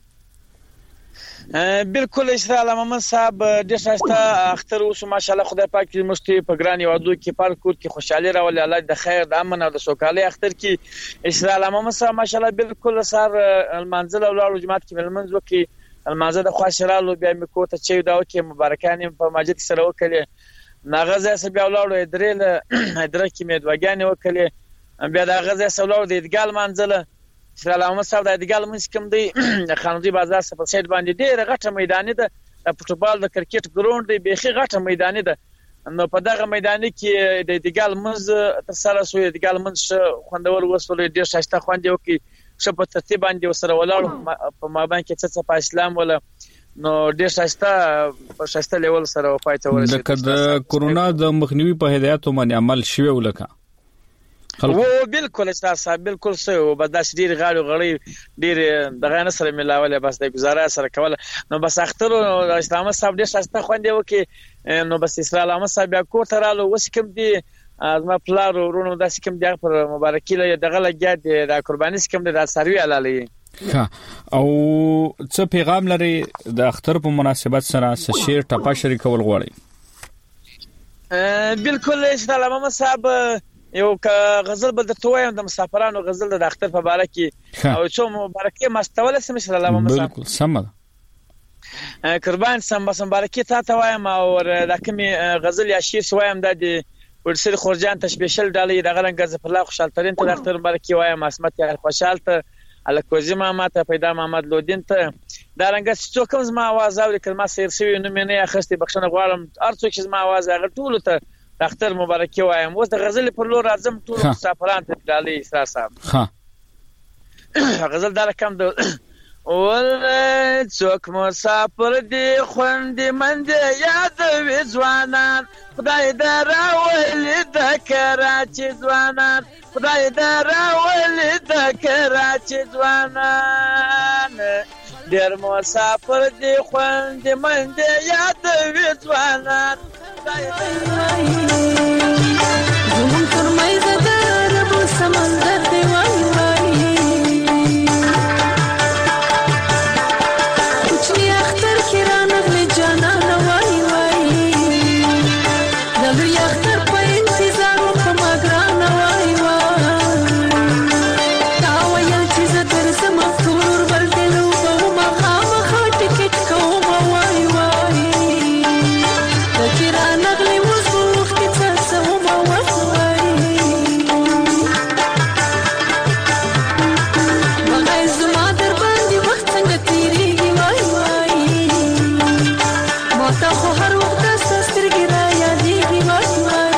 بالکل اسرا علامه صاحب د شاسته اختر اوس ماشاءالله خدای پاک دې مستي په ګران یوادو کې پار کور کې خوشحالي راولي الله د خیر د امن او د سوکالۍ اختر کې اسرا علامه صاحب ماشاءالله بالکل سار المنزل او لارو جماعت کې ملمنځ وکي المنزل د خوشرالو بیا مې کوته چې دا وکي مبارکان په مسجد سره وکړي ناغزه سبي اولادو درېل درې کې مې دواګانې وکړي بیا دا غزه سولو د ادګال منزله اسرا علامه صاحب د ادګال منځ کوم دی خانوزي بازار په سید باندې ډیره غټه میدان ده د فوټبال د کرکټ ګراوند دی بيخي غټه میدان ده نو په دغه میدان کې د ادګال منځ تر سره سو ادګال منځ خوندور وسول ډیر شاشته خوندې وکي شپ په ترتیب باندې وسره ولاړ په مابین کې څه څه په اسلام ولا نو ډیر شاشته په شاشته لیول سره پاتې ورسېد د کورونا د مخنیوي په هدایتو باندې عمل شوی ولکه و بالکل اساسا بالکل سو بداش ډیر غاړو غړي ډیر دغه نه سره ملاوله بس د گزاره سره کوله نو بس اختر او اسلام صاحب ډیر شاسته خوندې وکي نو بس اسلام علامه صاحب کو ترالو وسکم دی ازما پلار ورونو د سکم دی پر مبارکي له دغه لګیا د قرباني سکم د سروي علالي او څه پیغام لري د اختر په مناسبت سره څه شیر ټپا شریکول غواړي بالکل اسلام علامه صاحب یو غزل بل د تویم د مسافرانو غزل د اختر په اړه کې او څو مبارکي مستوله سم اسلام علامه صاحب بالکل سم قربان سم بس مبارکي تا ته وایم او د کومي غزل یا شعر سوایم د ورسره خورجان تشبیشل ډالې د غلنګ ز په الله خوشحال ترين ته اختر مبارکي وایم اسمت یا خوشحال ته الکوزی محمد ته پیدا محمد لودین ته دا رنګ څو کوم زما आवाज او کلمه سیر سوي نو مې نه اخستې بخښنه غواړم ارڅو چې زما आवाज هغه ټول ته اختر مبارکي وایم اوس د غزل پر لور اعظم ټول مسافران ته ډالي اسرا صاحب ها غزل دا کم د ول څوک مسافر دی خوندې مند یاد وی ځوانان خدای دراولي د کراچي ځوانان خدای دراولي د کراچي ځوانان ډېر مسافر دی خوندې مند یاد وی ځوانان زمون فرمای زدار ابو سمندر دی وای وای کوچنی اختر کرانه له جانان وای وای دغه اختر په انتظار په ماګران وای وای دا وایل چې زدر سم ټول ورته په ما خام خټ کوم وای وای د کرانه له خو هر وخت سترګې را یادېږي وای وای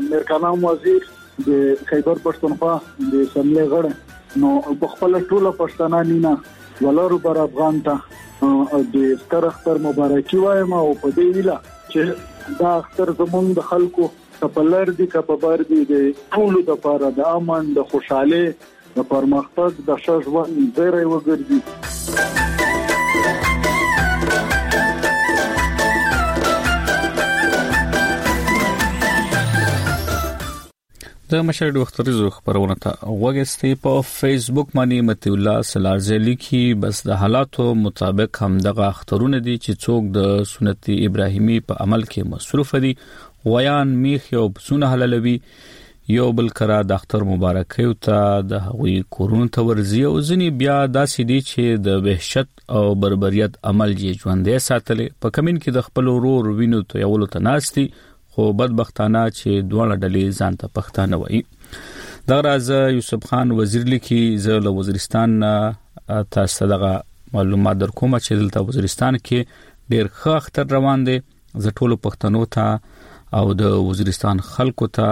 میرکانه وزیر د خیبر پښتونخوا د سملې غړ نو په خپل ټوله پښتانه نینا ولر بر افغان ته د ستر اختر مبارکي وایم او په دې ویلا چې دا اختر زمونږ د خلکو کپلر دي کپبر دي د ټول د لپاره د امن د خوشاله د پرمختګ د شژوند زیری وګرځي. د مشر د وختریزو خبرونه ته وګستې په فیسبوک باندې متي الله سلارزه لیکي بس د حالاتو مطابق هم دغه اخترونه دي چې څوک د سنت ابراهیمی په عمل کې مصروف دي ویان میخ یو سونه حلالوي یو بل کرا د اختر مبارکي او ته د هغوی کورون ته ورزي او ځنی بیا داسې دي چې د وحشت او بربریت عمل یې ژوندې ساتلې په کمین کې د خپل ورور وینو ته یو ته ناشتي خو بدبختانه چې دوه ډلې ځان ته پښتانه وایي. دا راز یوسف خان وزیر لیکي زه له وزیرستان تاسو دغه معلومات درکوم چې دلته وزیرستان کې ډېر ښه اختر روان دي. زه ټول پښتنو ته او د وزیرستان خلکو ته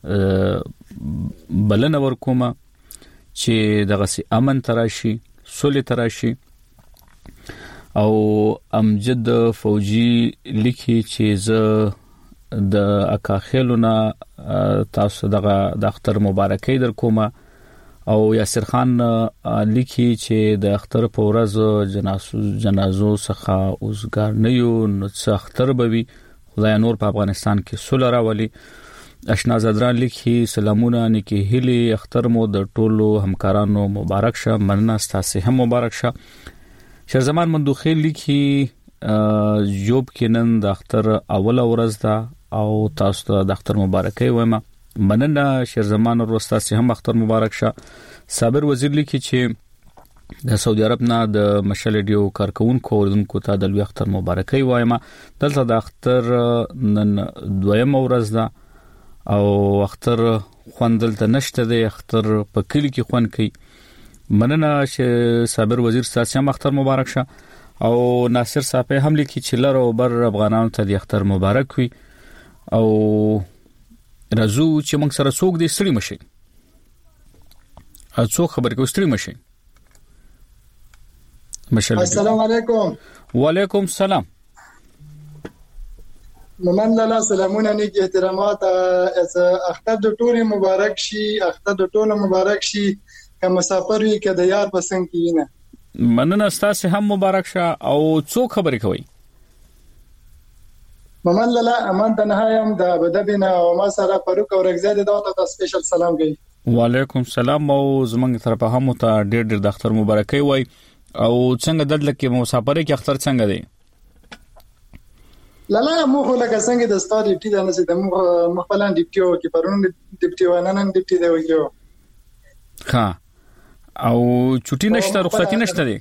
بلنه ورکوم چې دغه سي امن تراشي صلح تراشي. او امجد فوجي لیکي چې زه د اکاخیلونه تاسو دغه د اختر مبارکي در کومه او یاسر خان لیکي چې د اختر په ورځ جنازو جنازو څخه اوسګار نه یو نو څه اختر بوي خدای نور په افغانستان کې صلح راولي. اشنا زدران لیکي سلامونه نیکی هلي اختر مو د ټولو همکارانو مبارک شه مننه ستاسو هم مبارک شه. شرزمان مندوخي لیکي جوب کې نن د اختر اوله ورځ ده او تاسو ته د اختر مبارکي وایم مننه شرزمان ورستاسي هم اختر مبارک شه. صابر وزیر لیکي چې د سعودي عرب نه د مشل ډیو کارکونکو اوردونکو ته د لوی اختر مبارکي وایم. دلته د اختر نن دویم ورځ ده او اختر خوندل ته نشته د اختر په کلی کې خوان کوي. مننه چې صابر وزیر ستاسو هم اختر مبارک شه. او ناصر صاحب هم لیکي چې لر او بر افغانانو ته د اختر مبارک وي او رازو چې موږ سره څوک دې ستړي مشي اڅو خبر کو ستړي مشي. السلام علیکم. وعلیکم السلام. ممن لاله سلامونه نیک احترامات اختر د ټول مبارک شي اختر د ټول مبارک شي که مسافر وي که د یار پسند کینه. مننه ستاسو هم مبارک شه او څو خبرې کوي. ممن لاله امان تنهایم د ابدبینا او ما سره فاروق او رغزاده دا ته سپیشل سلام کوي. وعلیکم السلام او زمونږ طرفه هم ته ډېر ډېر د اختر مبارکي وای او څنګه دلته کې مسافر کې اختر څنګه دی؟ لاله مو خو لکه څنګه د ستاري ټی دا نسي د مخبلان ډیپټیو کې پرون ډیپټیو نن ډیپټی دی ویو. ها او چټي نشته رخصتي نشته دی.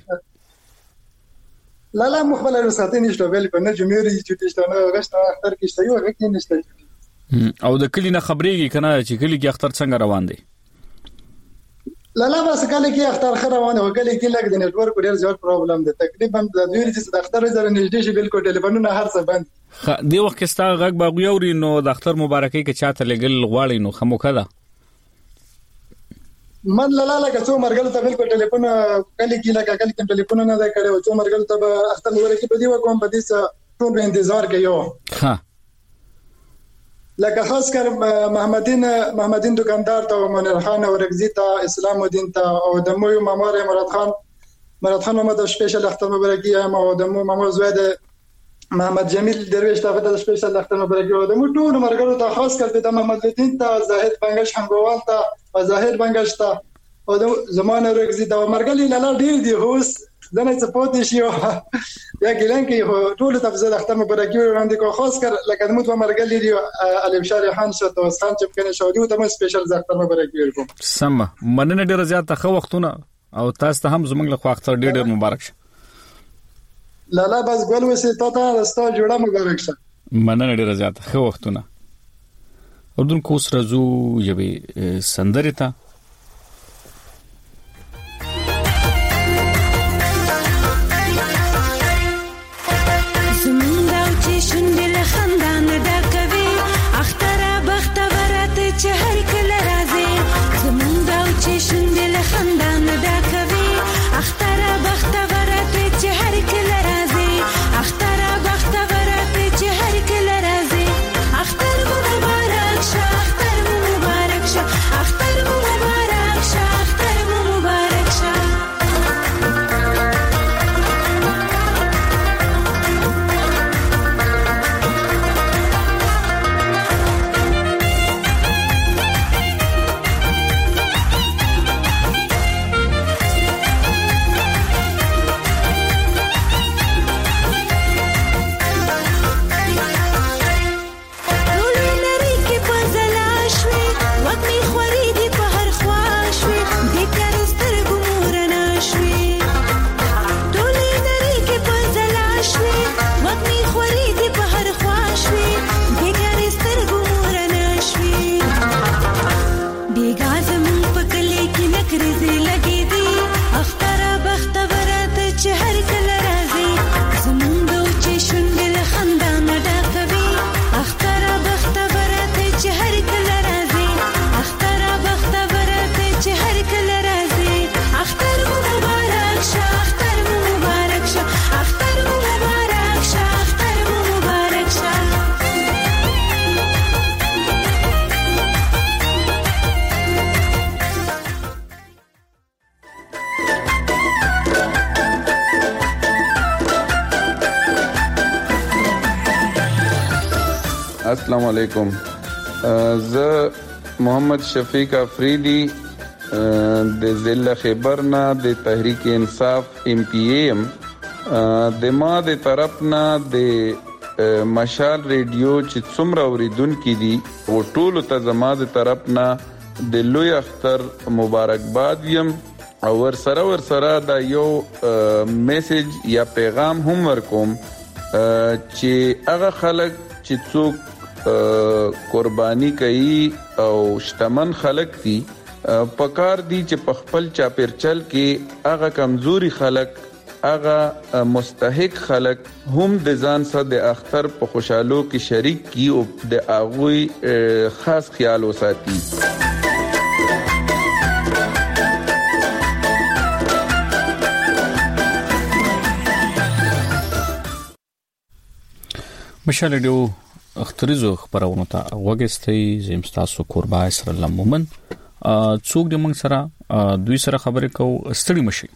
لاله مخبل رخصتي نشته ویل په نه جمهوریت چټي شته نه غشت اختر کې شته یو غږ نشته. او د کلی نه خبرېږي کنه چې کلی کې اختر څنګه روان دی؟ لاله بس کله کې اختر خره روانه وکړي کې لګ د نتورک ډېر زیات پرابلم دی. تقریبا د دوی چې د اختر زره نږدې شي بالکل ټلیفونونه هر څه بند. دی وخت کې ستا غږ باغیوري نو د اختر مبارکي کې چاته لګل غواړي نو خموکه ده. من لاله لکه څو مرګل ته بالکل ټلیفون کله کې لکه کله کې ټلیفون نه دا کړو څو مرګل ته اختر مبارکي په دی وکوم په دې څه ټول انتظار کوي. ها لکه خاص کر محمدین محمدین دکاندار ته منیر خان او رغزی ته اسلام الدین ته او د مو مامور مراد خان مراد خان محمد سپیشل اختر مبارکي او د مو مامور زوید محمد جمیل درویش ته د سپیشل اختر مبارکي او د مو ټول مرګرو ته خاص کر د محمد الدین ته زاهد بنگش هنګوال ته او ظاهر بنگش ته او د زمانه رغزی ته مرګلی لاله ډیر دی هوس دنه څه پاتې شي یا ګلان کې ټول تفصیل اختر مبارکي وړاندې کو خاص کر لکه د مو مرګلی دی علي بشار خان شته او خان چې کنه شودي ته سپیشل اختر مبارکي ورکوم. سم مننه ډیر زیات خو وختونه او تاسو ته هم زمنګ له خو اختر ډیر ډیر مبارک شه. لاله بس ګل وسه تا ته راستا جوړه مبارک شه. مننه ډیر زیات خو وختونه اردن کوس رزو یوي سندره تا زمونږ او چې شونډې له خندانه ډکوي اختره بختوره السلام علیکم. زه محمد شفیق افریدی د ضلع خیبر نه د تحریک انصاف ام پی ایم د ما د طرف نه د مشال ریډیو چې څومره اوریدونکو دي او ټول ته زما د طرف نه د لوی اختر مبارکباد یم او ور سره ور سره دا یو میسج یا پیغام هم ورکوم چې هغه خلک چې څوک قرباني کوي او شتمن خلک دي پکار دي چې په خپل چاپیرچل کې هغه کمزوري خلک هغه مستحق خلک هم د ځان سره د اختر په خوشحالو کې شریک کی او د هغه خاص خیال وساتي. مشال ډیو اختریزو خبرونه ته وګستئ زم تاسو قربا اسر الله مومن څوک د موږ سره دوی سره خبرې کوو ستړي مشي.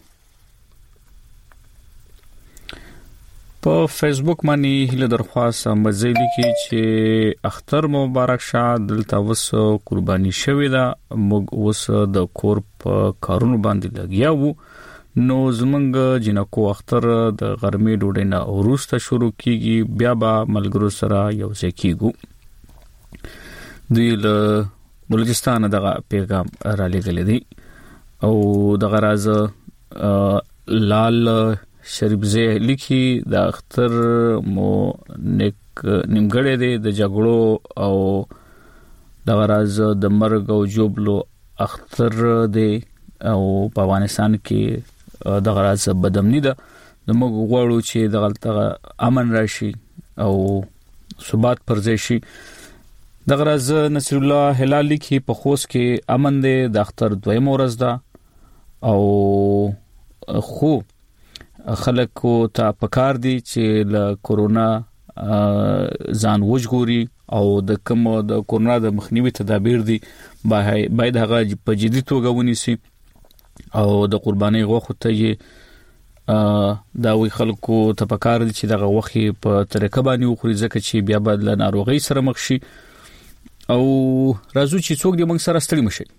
په فیسبوک باندې هله درخواست مزيلي کې چې اختر مبارک شه دلته وسو قرباني شوی دا موږ وسو د کور په کارونو باندې لګیا وو نو زمونږ جنکو اختر د غرمې ډوډۍ نه وروسته شروع کیږي بیا به ملګرو سره یو ځای کیږو. دوی له بلوچستان دغه پیغام را لګل دي او دغه راز لال شریفزه لیکي د اختر مو نیک نیمګړې دي د جګړو او دغه راز د مرګ او جوبلو اختر دي او په افغانستان کې دغه راز بدامنی ده د موږ غواړو چې دغه امن راشي او ثبات پرځي شي. دغه راز نصر الله هلالي کې په خوست کې امن ده د اختر دویم ورځ ده او خو خلکو ته پکار دي چې له کورونا ځان وژغوري او د کوم د کورونا د مخنیوي تدابیر دي باید هغه په جدي توګه ونیسي او د قرباني غوښه ته یې دا وی خلکو ته پکار دي چې دغه وخت په طریقه باندې وخوري ځکه چې بیا به د ناروغي سره مخ شي او راځو چې څوک دې موږ سره ستړي مشي.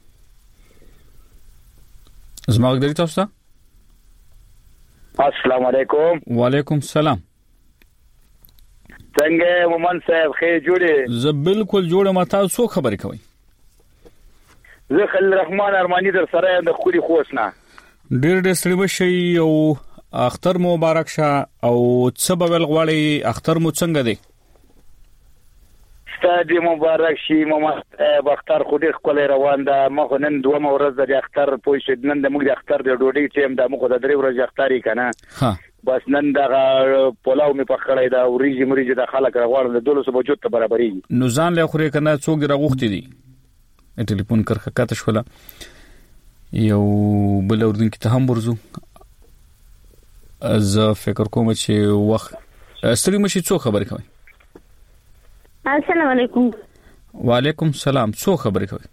زما غږ تاسو ته السلام علیکم. وعلیکم السلام. څنګه مومن صاحب خیر جوړه؟ زه بالکل جوړه. ما تاسو خبرې کوي. زه خلیل الرحمن ارمانی در سره د خوري خوښنه ډېر ډېر ستړي مشي او اختر مبارک شه او څه به ول غواړي اختر مو څنګه دی؟ ستاسو مبارک شي محمد اختر خو ډېر کولای روان ده. مخ نن دوه ورځ د اختر پوه شو نن د موږ د اختر د ډوډۍ چې هم د موږ د درې ورځې اخترې کنه ها بس نن دغه پولاو می پخړای دا وريجي مريجي د خلک غواړي د دولسو بجو ته برابرې نو ځان له خوري کنه څوک راغوختي دي ټلیفون کرخه کاته شوله یو بل اردن کې ته هم ورزو از فکر کوم چې وخت ستړي مشي څو خبرې کوي. السلام علیکم. وعلیکم السلام. څو خبرې کوي؟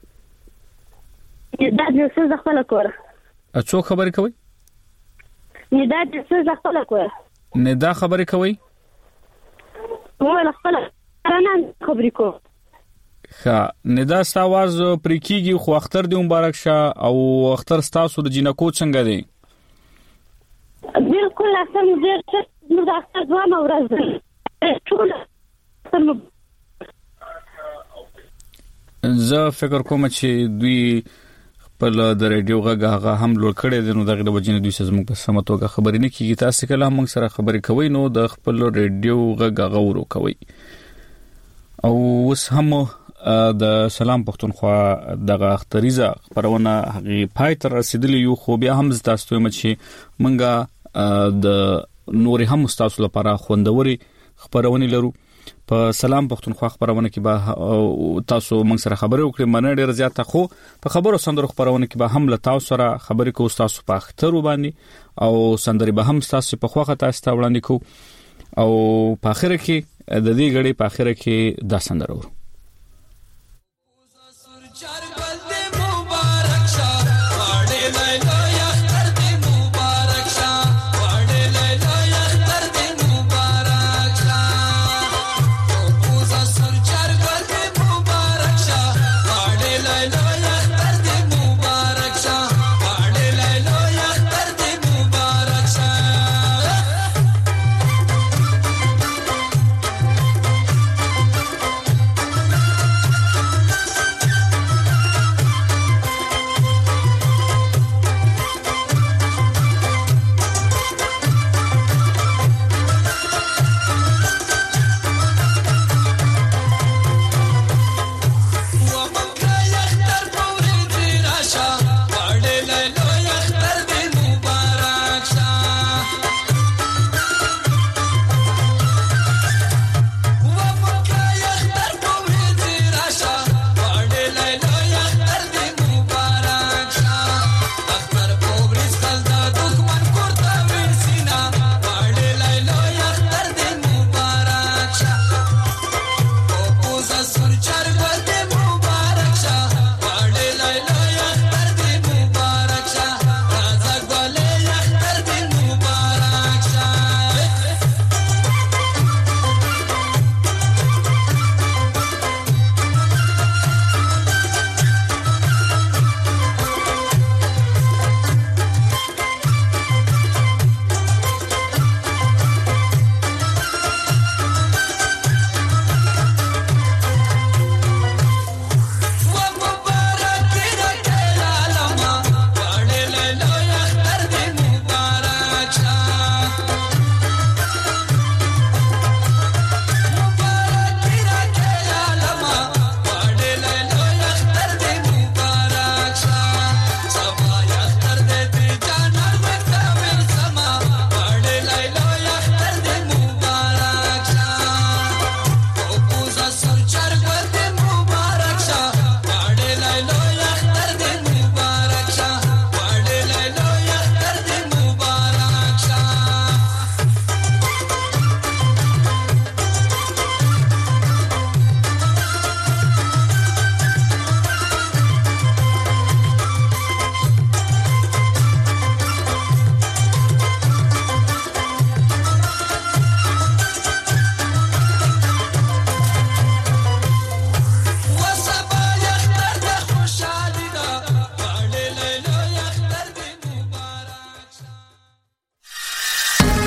دا د څه ځخله کوله. څو خبرې کوي؟ نه دا د څه ځخله کوله. نه دا خبرې کوي؟ ولا خپل رانه خبرې کوي. ښه نه دا ستاواز پرې کیږي خو اختر دې مبارک شه او اختر ستاسو د جنکو څنګه دی؟ بالکل اختر مو ډېر ښه نو د اختر دوه ورځې ټول زه فکر کوم چې دوی خپل د ریډیو غږ هغه هم لوړ کړی دی نو دغه د وجنه دوی سره موږ په سم توګه خبرې نه کیږي. تاسو کله هم موږ سره خبرې کوي نو د خپل ریډیو غږ هغه ورو کوي. او اوس هم د سلام پښتونخوا دغه اختریزه خبرونه هغه پای تر رسیدلی یو خو بیا هم تاسو ته مچ منګه د نور هم تاسو لپاره خوندوري خبرونه لرو. په سلام پښتونخوا خبرونه کې به تاسو موږ سره خبرې وکړئ منه ډیر زیاته خو په خبرو سندرو خبرونه کې به هم له تاسو سره خبرې کوو تاسو په اختر باندې او سندري به هم تاسو په خوخه تاسو ته وړاندې کوو او په اخر کې د دې غړي په اخر کې دا سندرو